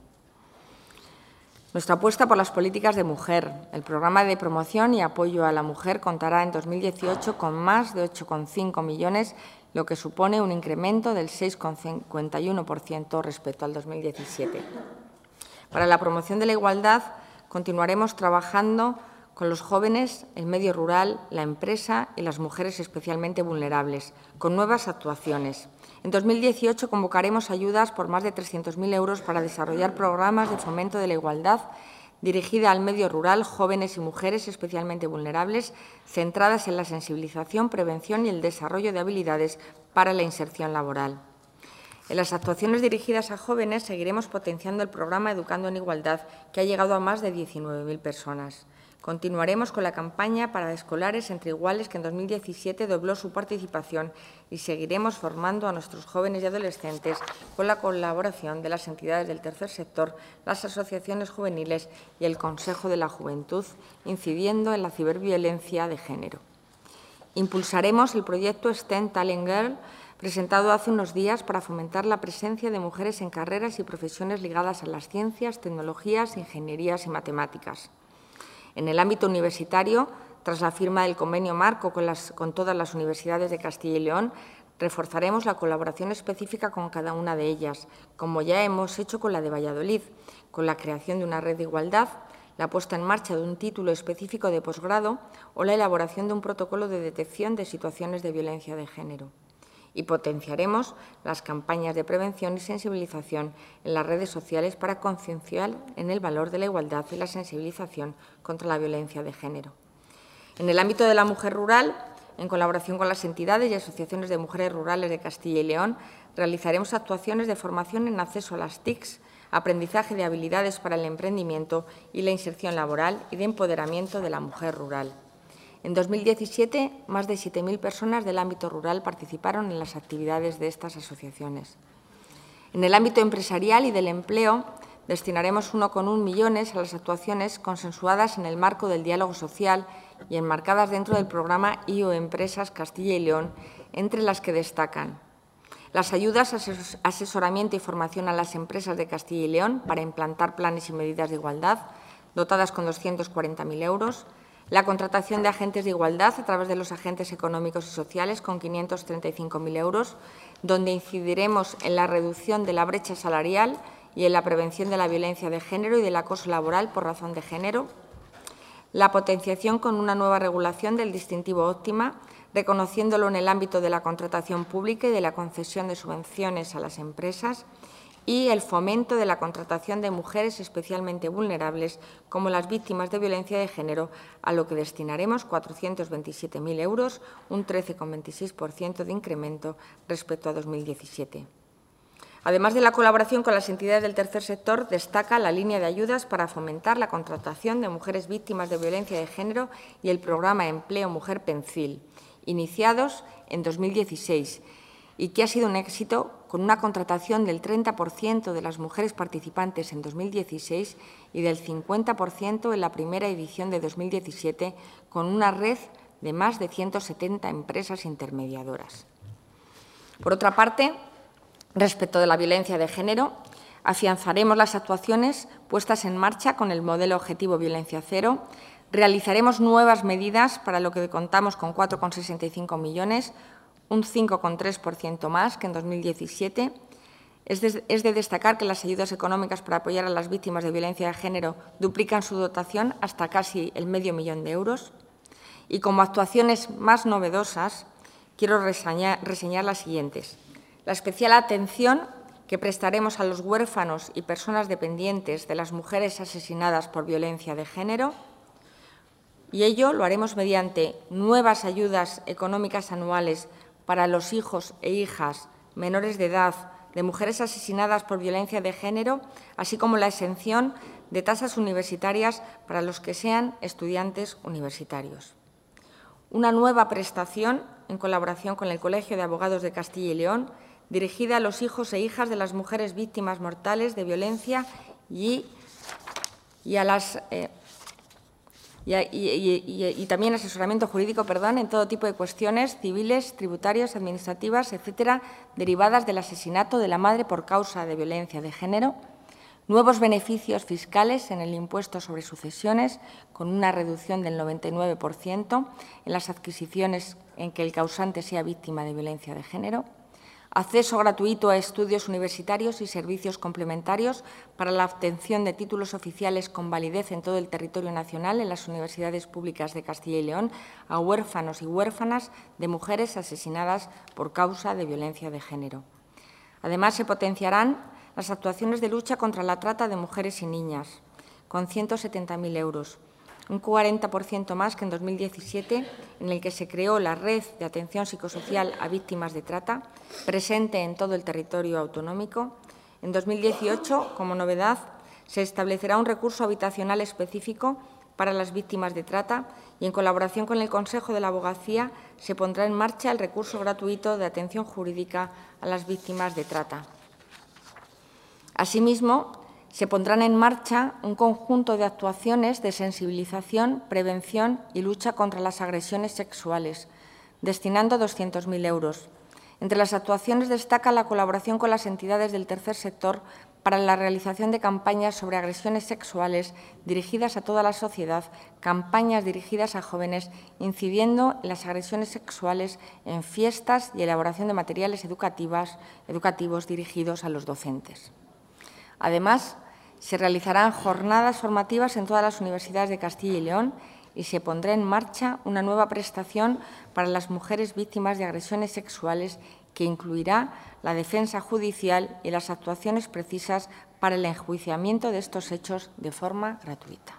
Nuestra apuesta por las políticas de mujer. El programa de promoción y apoyo a la mujer contará en dos mil dieciocho con más de ocho coma cinco millones, lo que supone un incremento del seis coma cincuenta y uno por ciento respecto al dos mil diecisiete. Para la promoción de la igualdad, continuaremos trabajando con los jóvenes, el medio rural, la empresa y las mujeres especialmente vulnerables, con nuevas actuaciones. En dos mil dieciocho convocaremos ayudas por más de trescientos mil euros para desarrollar programas de fomento de la igualdad dirigida al medio rural, jóvenes y mujeres especialmente vulnerables, centradas en la sensibilización, prevención y el desarrollo de habilidades para la inserción laboral. En las actuaciones dirigidas a jóvenes seguiremos potenciando el programa Educando en Igualdad, que ha llegado a más de diecinueve mil personas. Continuaremos con la campaña para escolares entre iguales, que en dos mil diecisiete dobló su participación, y seguiremos formando a nuestros jóvenes y adolescentes con la colaboración de las entidades del tercer sector, las asociaciones juveniles y el Consejo de la Juventud, incidiendo en la ciberviolencia de género. Impulsaremos el proyecto STEM Talent Girl, presentado hace unos días para fomentar la presencia de mujeres en carreras y profesiones ligadas a las ciencias, tecnologías, ingenierías y matemáticas. En el ámbito universitario, tras la firma del convenio marco con, las, con todas las universidades de Castilla y León, reforzaremos la colaboración específica con cada una de ellas, como ya hemos hecho con la de Valladolid, con la creación de una red de igualdad, la puesta en marcha de un título específico de posgrado o la elaboración de un protocolo de detección de situaciones de violencia de género. Y potenciaremos las campañas de prevención y sensibilización en las redes sociales para concienciar en el valor de la igualdad y la sensibilización contra la violencia de género. En el ámbito de la mujer rural, en colaboración con las entidades y asociaciones de mujeres rurales de Castilla y León, realizaremos actuaciones de formación en acceso a las T I Cs, aprendizaje de habilidades para el emprendimiento y la inserción laboral y de empoderamiento de la mujer rural. En dos mil diecisiete, más de siete mil personas del ámbito rural participaron en las actividades de estas asociaciones. En el ámbito empresarial y del empleo, destinaremos uno coma uno millones a las actuaciones consensuadas en el marco del diálogo social y enmarcadas dentro del programa I O Empresas Castilla y León, entre las que destacan las ayudas, asesoramiento y formación a las empresas de Castilla y León para implantar planes y medidas de igualdad, dotadas con doscientos cuarenta mil euros, la contratación de agentes de igualdad a través de los agentes económicos y sociales con quinientos treinta y cinco mil euros, donde incidiremos en la reducción de la brecha salarial y en la prevención de la violencia de género y del acoso laboral por razón de género, la potenciación con una nueva regulación del distintivo óptima, reconociéndolo en el ámbito de la contratación pública y de la concesión de subvenciones a las empresas, y el fomento de la contratación de mujeres especialmente vulnerables, como las víctimas de violencia de género, a lo que destinaremos cuatrocientos veintisiete mil euros, un trece coma veintiséis por ciento de incremento respecto a dos mil diecisiete. Además de la colaboración con las entidades del tercer sector, destaca la línea de ayudas para fomentar la contratación de mujeres víctimas de violencia de género y el programa Empleo Mujer Pencil, iniciados en dos mil dieciséis, y que ha sido un éxito con una contratación del treinta por ciento de las mujeres participantes en dos mil dieciséis y del cincuenta por ciento en la primera edición de dos mil diecisiete, con una red de más de ciento setenta empresas intermediadoras. Por otra parte, respecto de la violencia de género, afianzaremos las actuaciones puestas en marcha con el modelo Objetivo Violencia Cero, realizaremos nuevas medidas para lo que contamos con cuatro coma sesenta y cinco millones, un cinco coma tres por ciento más que en dos mil diecisiete. Es de, es de destacar que las ayudas económicas para apoyar a las víctimas de violencia de género duplican su dotación hasta casi el medio millón de euros. Y como actuaciones más novedosas, quiero reseñar, reseñar las siguientes. La especial atención que prestaremos a los huérfanos y personas dependientes de las mujeres asesinadas por violencia de género, y ello lo haremos mediante nuevas ayudas económicas anuales para los hijos e hijas menores de edad de mujeres asesinadas por violencia de género, así como la exención de tasas universitarias para los que sean estudiantes universitarios. Una nueva prestación, en colaboración con el Colegio de Abogados de Castilla y León, dirigida a los hijos e hijas de las mujeres víctimas mortales de violencia y, y a las eh, y, y, y, y también asesoramiento jurídico, perdón, en todo tipo de cuestiones civiles, tributarias, administrativas, etcétera, derivadas del asesinato de la madre por causa de violencia de género. Nuevos beneficios fiscales en el impuesto sobre sucesiones, con una reducción del noventa y nueve por ciento en las adquisiciones en que el causante sea víctima de violencia de género. Acceso gratuito a estudios universitarios y servicios complementarios para la obtención de títulos oficiales con validez en todo el territorio nacional en las universidades públicas de Castilla y León a huérfanos y huérfanas de mujeres asesinadas por causa de violencia de género. Además, se potenciarán las actuaciones de lucha contra la trata de mujeres y niñas, con ciento setenta mil euros, un cuarenta por ciento más que en dos mil diecisiete, en el que se creó la Red de Atención Psicosocial a Víctimas de Trata, presente en todo el territorio autonómico. En dos mil dieciocho, como novedad, se establecerá un recurso habitacional específico para las víctimas de trata y, en colaboración con el Consejo de la Abogacía, se pondrá en marcha el recurso gratuito de atención jurídica a las víctimas de trata. Asimismo, se pondrán en marcha un conjunto de actuaciones de sensibilización, prevención y lucha contra las agresiones sexuales, destinando doscientos mil euros. Entre las actuaciones destaca la colaboración con las entidades del tercer sector para la realización de campañas sobre agresiones sexuales dirigidas a toda la sociedad, campañas dirigidas a jóvenes, incidiendo en las agresiones sexuales en fiestas y elaboración de materiales educativos, educativos dirigidos a los docentes. Además, se realizarán jornadas formativas en todas las universidades de Castilla y León y se pondrá en marcha una nueva prestación para las mujeres víctimas de agresiones sexuales que incluirá la defensa judicial y las actuaciones precisas para el enjuiciamiento de estos hechos de forma gratuita.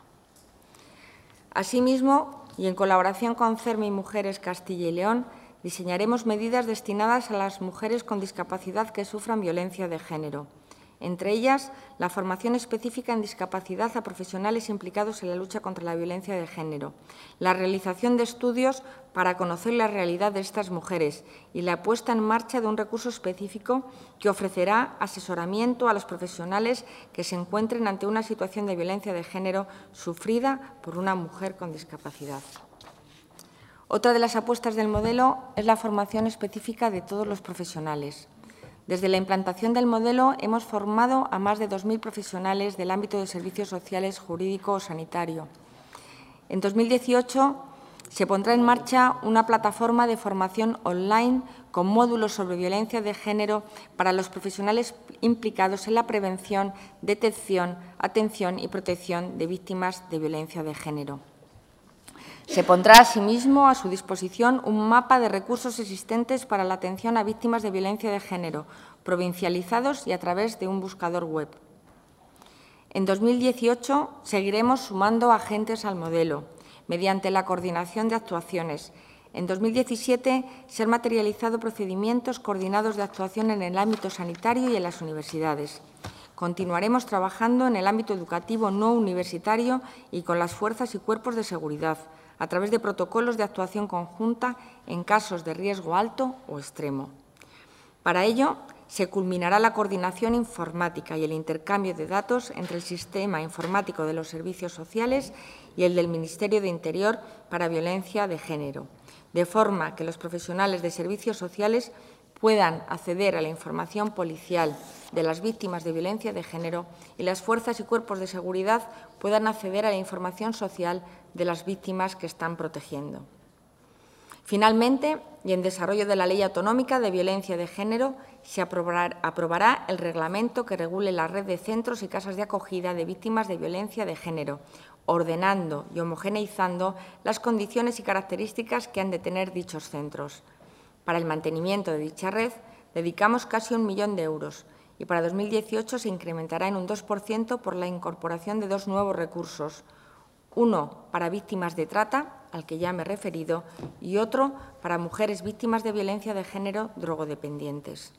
Asimismo, y en colaboración con CERMI Mujeres Castilla y León, diseñaremos medidas destinadas a las mujeres con discapacidad que sufran violencia de género. Entre ellas, la formación específica en discapacidad a profesionales implicados en la lucha contra la violencia de género, la realización de estudios para conocer la realidad de estas mujeres y la puesta en marcha de un recurso específico que ofrecerá asesoramiento a los profesionales que se encuentren ante una situación de violencia de género sufrida por una mujer con discapacidad. Otra de las apuestas del modelo es la formación específica de todos los profesionales. Desde la implantación del modelo hemos formado a más de dos mil profesionales del ámbito de servicios sociales, jurídico o sanitario. En dos mil dieciocho se pondrá en marcha una plataforma de formación online con módulos sobre violencia de género para los profesionales implicados en la prevención, detección, atención y protección de víctimas de violencia de género. Se pondrá asimismo a su disposición un mapa de recursos existentes para la atención a víctimas de violencia de género, provincializados y a través de un buscador web. En dos mil dieciocho seguiremos sumando agentes al modelo, mediante la coordinación de actuaciones. En dos mil diecisiete se han materializado procedimientos coordinados de actuación en el ámbito sanitario y en las universidades. Continuaremos trabajando en el ámbito educativo no universitario y con las fuerzas y cuerpos de seguridad, a través de protocolos de actuación conjunta en casos de riesgo alto o extremo. Para ello, se culminará la coordinación informática y el intercambio de datos entre el sistema informático de los servicios sociales y el del Ministerio de Interior para violencia de género, de forma que los profesionales de servicios sociales puedan acceder a la información policial de las víctimas de violencia de género y las fuerzas y cuerpos de seguridad puedan acceder a la información social de las víctimas que están protegiendo. Finalmente, y en desarrollo de la Ley Autonómica de Violencia de Género, se aprobará, aprobará el reglamento que regule la red de centros y casas de acogida de víctimas de violencia de género, ordenando y homogeneizando las condiciones y características que han de tener dichos centros. Para el mantenimiento de dicha red dedicamos casi un millón de euros y para dos mil dieciocho se incrementará en un dos por ciento por la incorporación de dos nuevos recursos, uno para víctimas de trata, al que ya me he referido, y otro para mujeres víctimas de violencia de género drogodependientes.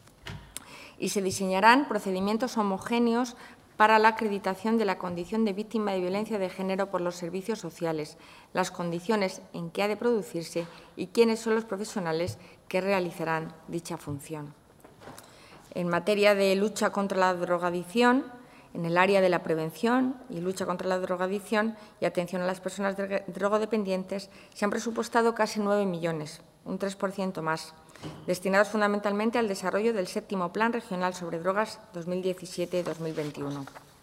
Y se diseñarán procedimientos homogéneos para la acreditación de la condición de víctima de violencia de género por los servicios sociales, las condiciones en que ha de producirse y quiénes son los profesionales que realizarán dicha función. En materia de lucha contra la drogadicción, en el área de la prevención y lucha contra la drogadicción y atención a las personas drogodependientes, se han presupuestado casi nueve millones, un tres por ciento más, destinados fundamentalmente al desarrollo del séptimo Plan Regional sobre Drogas dos mil diecisiete dos mil veintiuno.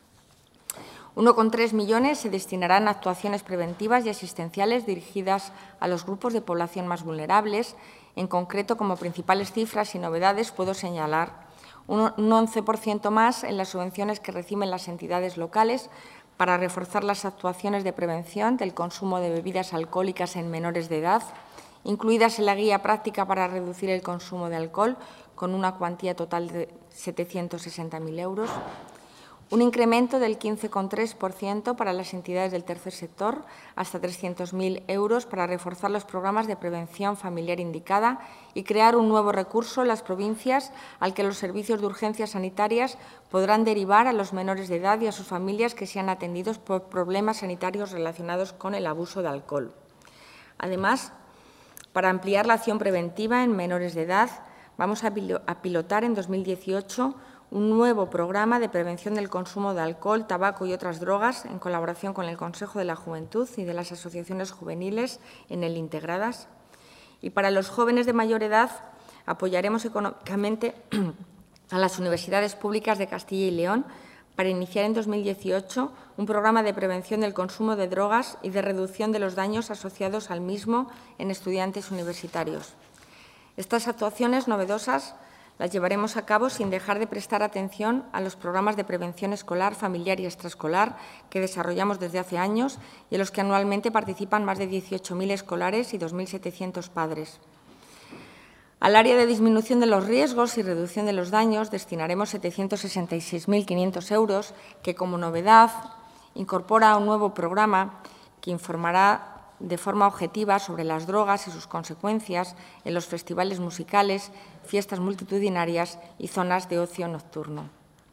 uno coma tres millones se destinarán a actuaciones preventivas y asistenciales dirigidas a los grupos de población más vulnerables. En concreto, como principales cifras y novedades, puedo señalar un once por ciento más en las subvenciones que reciben las entidades locales para reforzar las actuaciones de prevención del consumo de bebidas alcohólicas en menores de edad, incluidas en la guía práctica para reducir el consumo de alcohol, con una cuantía total de setecientos sesenta mil euros. Un incremento del quince coma tres por ciento para las entidades del tercer sector, hasta trescientos mil euros para reforzar los programas de prevención familiar indicada y crear un nuevo recurso en las provincias al que los servicios de urgencias sanitarias podrán derivar a los menores de edad y a sus familias que sean atendidos por problemas sanitarios relacionados con el abuso de alcohol. Además, para ampliar la acción preventiva en menores de edad, vamos a pilotar en dos mil dieciocho un nuevo programa de prevención del consumo de alcohol, tabaco y otras drogas, en colaboración con el Consejo de la Juventud y de las asociaciones juveniles en el Integradas. Y para los jóvenes de mayor edad, apoyaremos económicamente a las universidades públicas de Castilla y León para iniciar en dos mil dieciocho un programa de prevención del consumo de drogas y de reducción de los daños asociados al mismo en estudiantes universitarios. Estas actuaciones novedosas las llevaremos a cabo sin dejar de prestar atención a los programas de prevención escolar, familiar y extraescolar que desarrollamos desde hace años y en los que anualmente participan más de dieciocho mil escolares y dos mil setecientos padres. Al área de disminución de los riesgos y reducción de los daños destinaremos setecientos sesenta y seis mil quinientos euros, que como novedad incorpora un nuevo programa que informará de forma objetiva sobre las drogas y sus consecuencias en los festivales musicales, fiestas multitudinarias y zonas de ocio nocturno.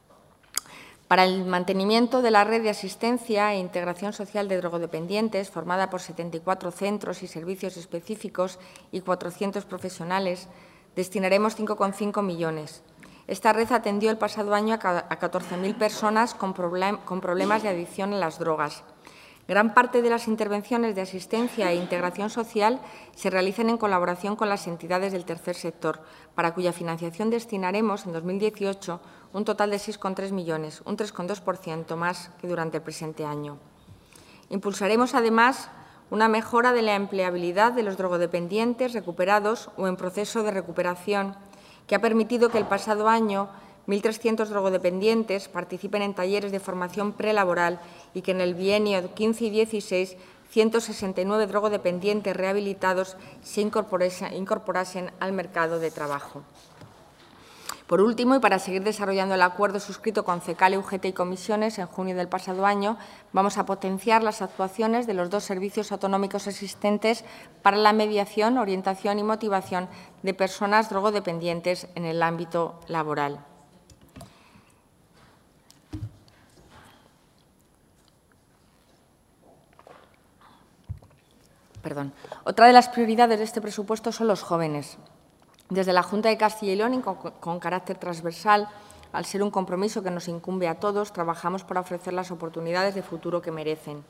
Para el mantenimiento de la red de asistencia e integración social de drogodependientes, formada por setenta y cuatro centros y servicios específicos y cuatrocientos profesionales, destinaremos cinco coma cinco millones. Esta red atendió el pasado año a catorce mil personas con, problem con problemas de adicción a las drogas. Gran parte de las intervenciones de asistencia e integración social se realizan en colaboración con las entidades del tercer sector, para cuya financiación destinaremos en dos mil dieciocho un total de seis coma tres millones, un tres coma dos por ciento más que durante el presente año. Impulsaremos, además, una mejora de la empleabilidad de los drogodependientes recuperados o en proceso de recuperación, que ha permitido que el pasado año mil trescientos drogodependientes participen en talleres de formación prelaboral y que en el bienio quince y dieciséis ciento sesenta y nueve drogodependientes rehabilitados se incorporasen al mercado de trabajo. Por último, y para seguir desarrollando el acuerdo suscrito con CECALE, U G T y comisiones en junio del pasado año, vamos a potenciar las actuaciones de los dos servicios autonómicos existentes para la mediación, orientación y motivación de personas drogodependientes en el ámbito laboral. Perdón. Otra de las prioridades de este presupuesto son los jóvenes. Desde la Junta de Castilla y León, y con, con carácter transversal, al ser un compromiso que nos incumbe a todos, trabajamos para ofrecer las oportunidades de futuro que merecen.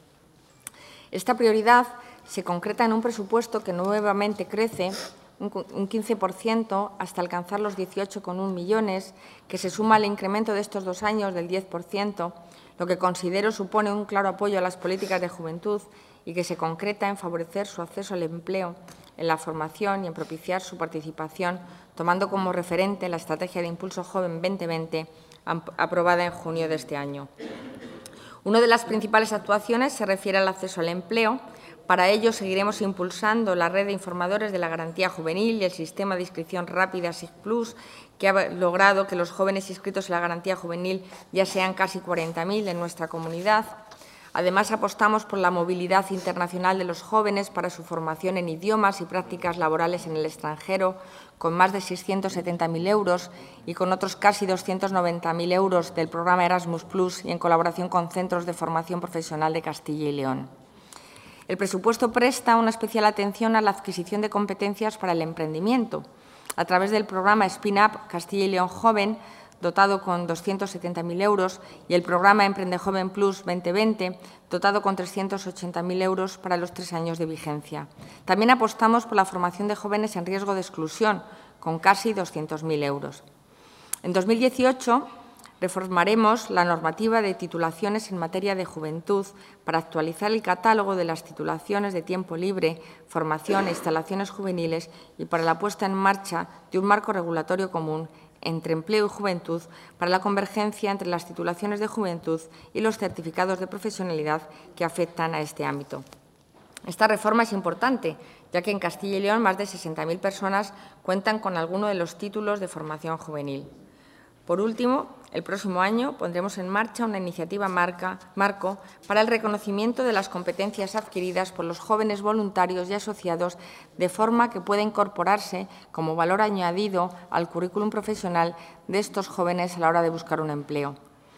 Esta prioridad se concreta en un presupuesto que nuevamente crece un quince por ciento hasta alcanzar los dieciocho coma uno millones, que se suma al incremento de estos dos años del diez por ciento, lo que considero supone un claro apoyo a las políticas de juventud y que se concreta en favorecer su acceso al empleo, en la formación y en propiciar su participación, tomando como referente la Estrategia de Impulso Joven veinte veinte, aprobada en junio de este año. Una de las principales actuaciones se refiere al acceso al empleo. Para ello, seguiremos impulsando la red de informadores de la Garantía Juvenil y el sistema de inscripción rápida SIG Plus, que ha logrado que los jóvenes inscritos en la Garantía Juvenil ya sean casi cuarenta mil en nuestra comunidad. Además, apostamos por la movilidad internacional de los jóvenes para su formación en idiomas y prácticas laborales en el extranjero, con más de seiscientos setenta mil euros y con otros casi doscientos noventa mil euros del programa Erasmus Plus y en colaboración con centros de formación profesional de Castilla y León. El presupuesto presta una especial atención a la adquisición de competencias para el emprendimiento. A través del programa Spin Up Castilla y León Joven, dotado con doscientos setenta mil euros, y el programa Emprende Joven Plus veinte veinte, dotado con trescientos ochenta mil euros para los tres años de vigencia. También apostamos por la formación de jóvenes en riesgo de exclusión, con casi doscientos mil euros. En dos mil dieciocho, reformaremos la normativa de titulaciones en materia de juventud para actualizar el catálogo de las titulaciones de tiempo libre, formación e instalaciones juveniles y para la puesta en marcha de un marco regulatorio común entre empleo y juventud para la convergencia entre las titulaciones de juventud y los certificados de profesionalidad que afectan a este ámbito. Esta reforma es importante, ya que en Castilla y León más de sesenta mil personas cuentan con alguno de los títulos de formación juvenil. Por último, el próximo año pondremos en marcha una iniciativa marca, marco para el reconocimiento de las competencias adquiridas por los jóvenes voluntarios y asociados, de forma que pueda incorporarse como valor añadido al currículum profesional de estos jóvenes a la hora de buscar un empleo.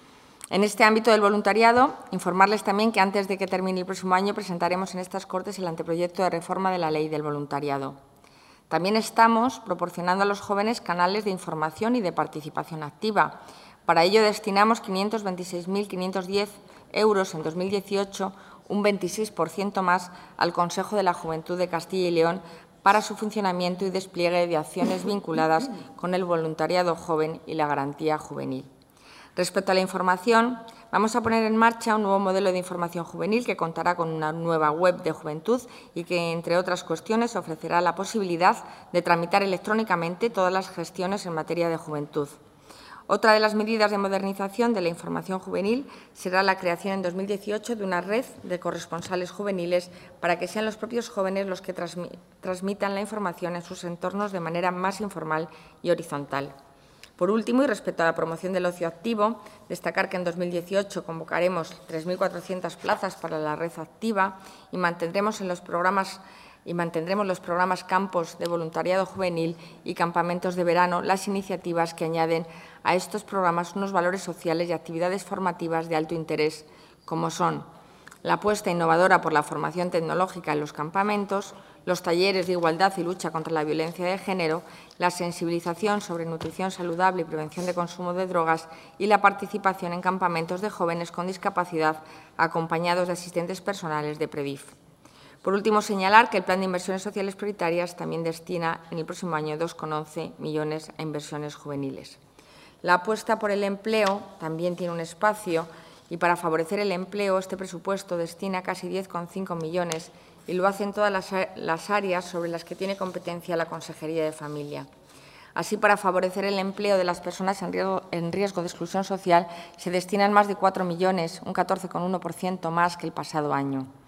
En este ámbito del voluntariado, informarles también que antes de que termine el próximo año presentaremos en estas Cortes el anteproyecto de reforma de la Ley del Voluntariado. También estamos proporcionando a los jóvenes canales de información y de participación activa. Para ello destinamos quinientos veintiséis mil quinientos diez euros en dos mil dieciocho, un veintiséis por ciento más, al Consejo de la Juventud de Castilla y León para su funcionamiento y despliegue de acciones vinculadas con el voluntariado joven y la garantía juvenil. Respecto a la información, vamos a poner en marcha un nuevo modelo de información juvenil que contará con una nueva web de juventud y que, entre otras cuestiones, ofrecerá la posibilidad de tramitar electrónicamente todas las gestiones en materia de juventud. Otra de las medidas de modernización de la información juvenil será la creación en dos mil dieciocho de una red de corresponsales juveniles para que sean los propios jóvenes los que transmitan la información en sus entornos de manera más informal y horizontal. Por último, y respecto a la promoción del ocio activo, destacar que en dos mil dieciocho convocaremos tres mil cuatrocientas plazas para la red activa y mantendremos en los programas y mantendremos los programas campos de voluntariado juvenil y campamentos de verano las iniciativas que añaden a estos programas unos valores sociales y actividades formativas de alto interés, como son la apuesta innovadora por la formación tecnológica en los campamentos, los talleres de igualdad y lucha contra la violencia de género, la sensibilización sobre nutrición saludable y prevención de consumo de drogas y la participación en campamentos de jóvenes con discapacidad acompañados de asistentes personales de PREDIF. Por último, señalar que el Plan de Inversiones Sociales Prioritarias también destina en el próximo año dos coma once millones a inversiones juveniles. La apuesta por el empleo también tiene un espacio y para favorecer el empleo este presupuesto destina casi diez coma cinco millones y lo hace en todas las, las áreas sobre las que tiene competencia la Consejería de Familia. Así, para favorecer el empleo de las personas en riesgo, en riesgo de exclusión social, se destinan más de cuatro millones, un catorce coma uno por ciento más que el pasado año.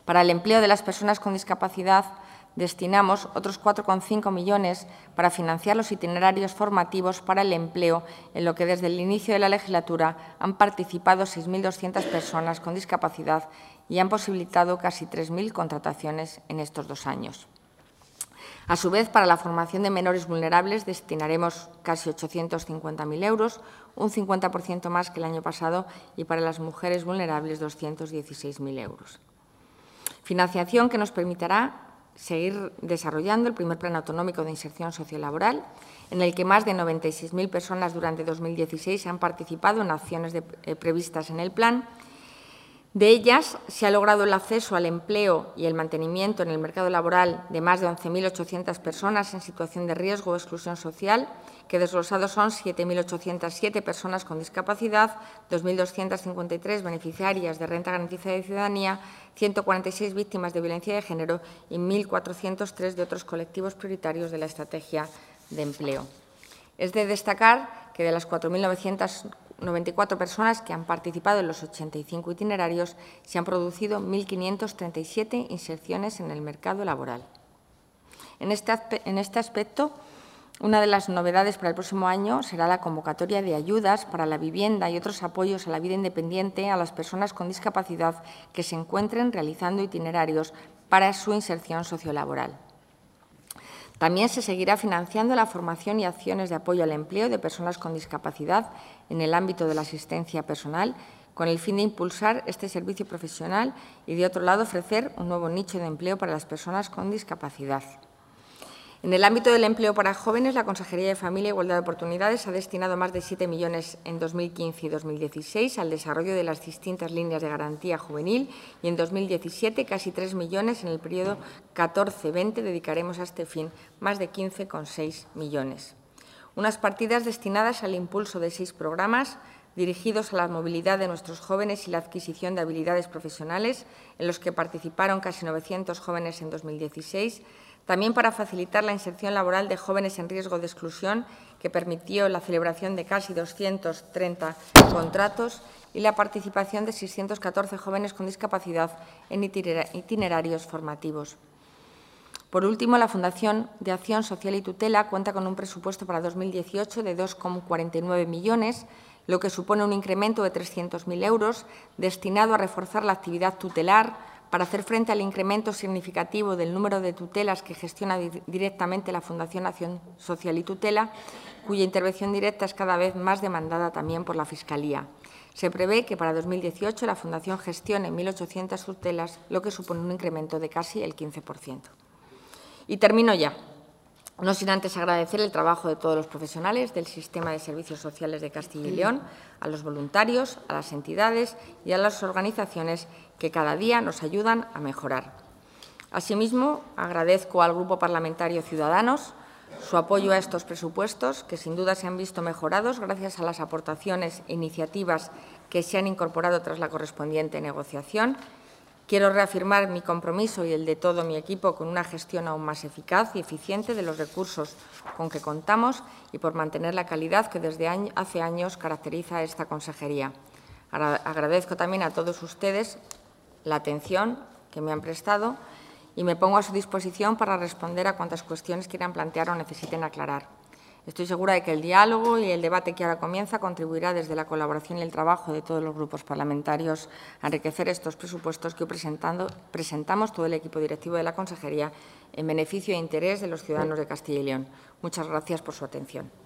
Para el empleo de las personas con discapacidad, destinamos otros cuatro coma cinco millones para financiar los itinerarios formativos para el empleo, en lo que desde el inicio de la legislatura han participado seis mil doscientas personas con discapacidad y han posibilitado casi tres mil contrataciones en estos dos años. A su vez, para la formación de menores vulnerables destinaremos casi ochocientos cincuenta mil euros, un cincuenta por ciento más que el año pasado, y para las mujeres vulnerables doscientos dieciséis mil euros. Financiación que nos permitirá seguir desarrollando el primer Plan Autonómico de Inserción Sociolaboral, en el que más de noventa y seis mil personas durante dos mil dieciséis han participado en acciones de, eh, previstas en el plan. De ellas, se ha logrado el acceso al empleo y el mantenimiento en el mercado laboral de más de once mil ochocientas personas en situación de riesgo o exclusión social, que desglosados son siete mil ochocientas siete personas con discapacidad, dos mil doscientas cincuenta y tres beneficiarias de renta garantizada de ciudadanía, ciento cuarenta y seis víctimas de violencia de género y mil cuatrocientos tres de otros colectivos prioritarios de la estrategia de empleo. Es de destacar que de las cuatro mil novecientas noventa y cuatro personas que han participado en los ochenta y cinco itinerarios, se han producido mil quinientas treinta y siete inserciones en el mercado laboral. En este, en este aspecto, una de las novedades para el próximo año será la convocatoria de ayudas para la vivienda y otros apoyos a la vida independiente a las personas con discapacidad que se encuentren realizando itinerarios para su inserción sociolaboral. También se seguirá financiando la formación y acciones de apoyo al empleo de personas con discapacidad en el ámbito de la asistencia personal, con el fin de impulsar este servicio profesional y, de otro lado, ofrecer un nuevo nicho de empleo para las personas con discapacidad. En el ámbito del empleo para jóvenes, la Consejería de Familia e Igualdad de Oportunidades ha destinado más de siete millones en dos mil quince y dos mil dieciséis al desarrollo de las distintas líneas de garantía juvenil y en dos mil diecisiete casi tres millones. En el periodo catorce veinte dedicaremos a este fin más de quince coma seis millones. Unas partidas destinadas al impulso de seis programas dirigidos a la movilidad de nuestros jóvenes y la adquisición de habilidades profesionales, en los que participaron casi novecientos jóvenes en dos mil dieciséis, también para facilitar la inserción laboral de jóvenes en riesgo de exclusión, que permitió la celebración de casi doscientos treinta contratos, y la participación de seiscientos catorce jóvenes con discapacidad en itinerarios formativos. Por último, la Fundación de Acción Social y Tutela cuenta con un presupuesto para dos mil dieciocho de dos coma cuarenta y nueve millones, lo que supone un incremento de trescientos mil euros destinado a reforzar la actividad tutelar, para hacer frente al incremento significativo del número de tutelas que gestiona directamente la Fundación Acción Social y Tutela, cuya intervención directa es cada vez más demandada también por la Fiscalía. Se prevé que para dos mil dieciocho la Fundación gestione mil ochocientas tutelas, lo que supone un incremento de casi el quince por ciento. Y termino ya. No sin antes agradecer el trabajo de todos los profesionales del Sistema de Servicios Sociales de Castilla y León, a los voluntarios, a las entidades y a las organizaciones que cada día nos ayudan a mejorar. Asimismo, agradezco al Grupo Parlamentario Ciudadanos su apoyo a estos presupuestos, que sin duda se han visto mejorados gracias a las aportaciones e iniciativas que se han incorporado tras la correspondiente negociación. Quiero reafirmar mi compromiso y el de todo mi equipo con una gestión aún más eficaz y eficiente de los recursos con que contamos y por mantener la calidad que desde hace años caracteriza a esta consejería. Agradezco también a todos ustedes la atención que me han prestado y me pongo a su disposición para responder a cuantas cuestiones quieran plantear o necesiten aclarar. Estoy segura de que el diálogo y el debate que ahora comienza contribuirá desde la colaboración y el trabajo de todos los grupos parlamentarios a enriquecer estos presupuestos que hoy presentando, presentamos todo el equipo directivo de la Consejería en beneficio e interés de los ciudadanos de Castilla y León. Muchas gracias por su atención.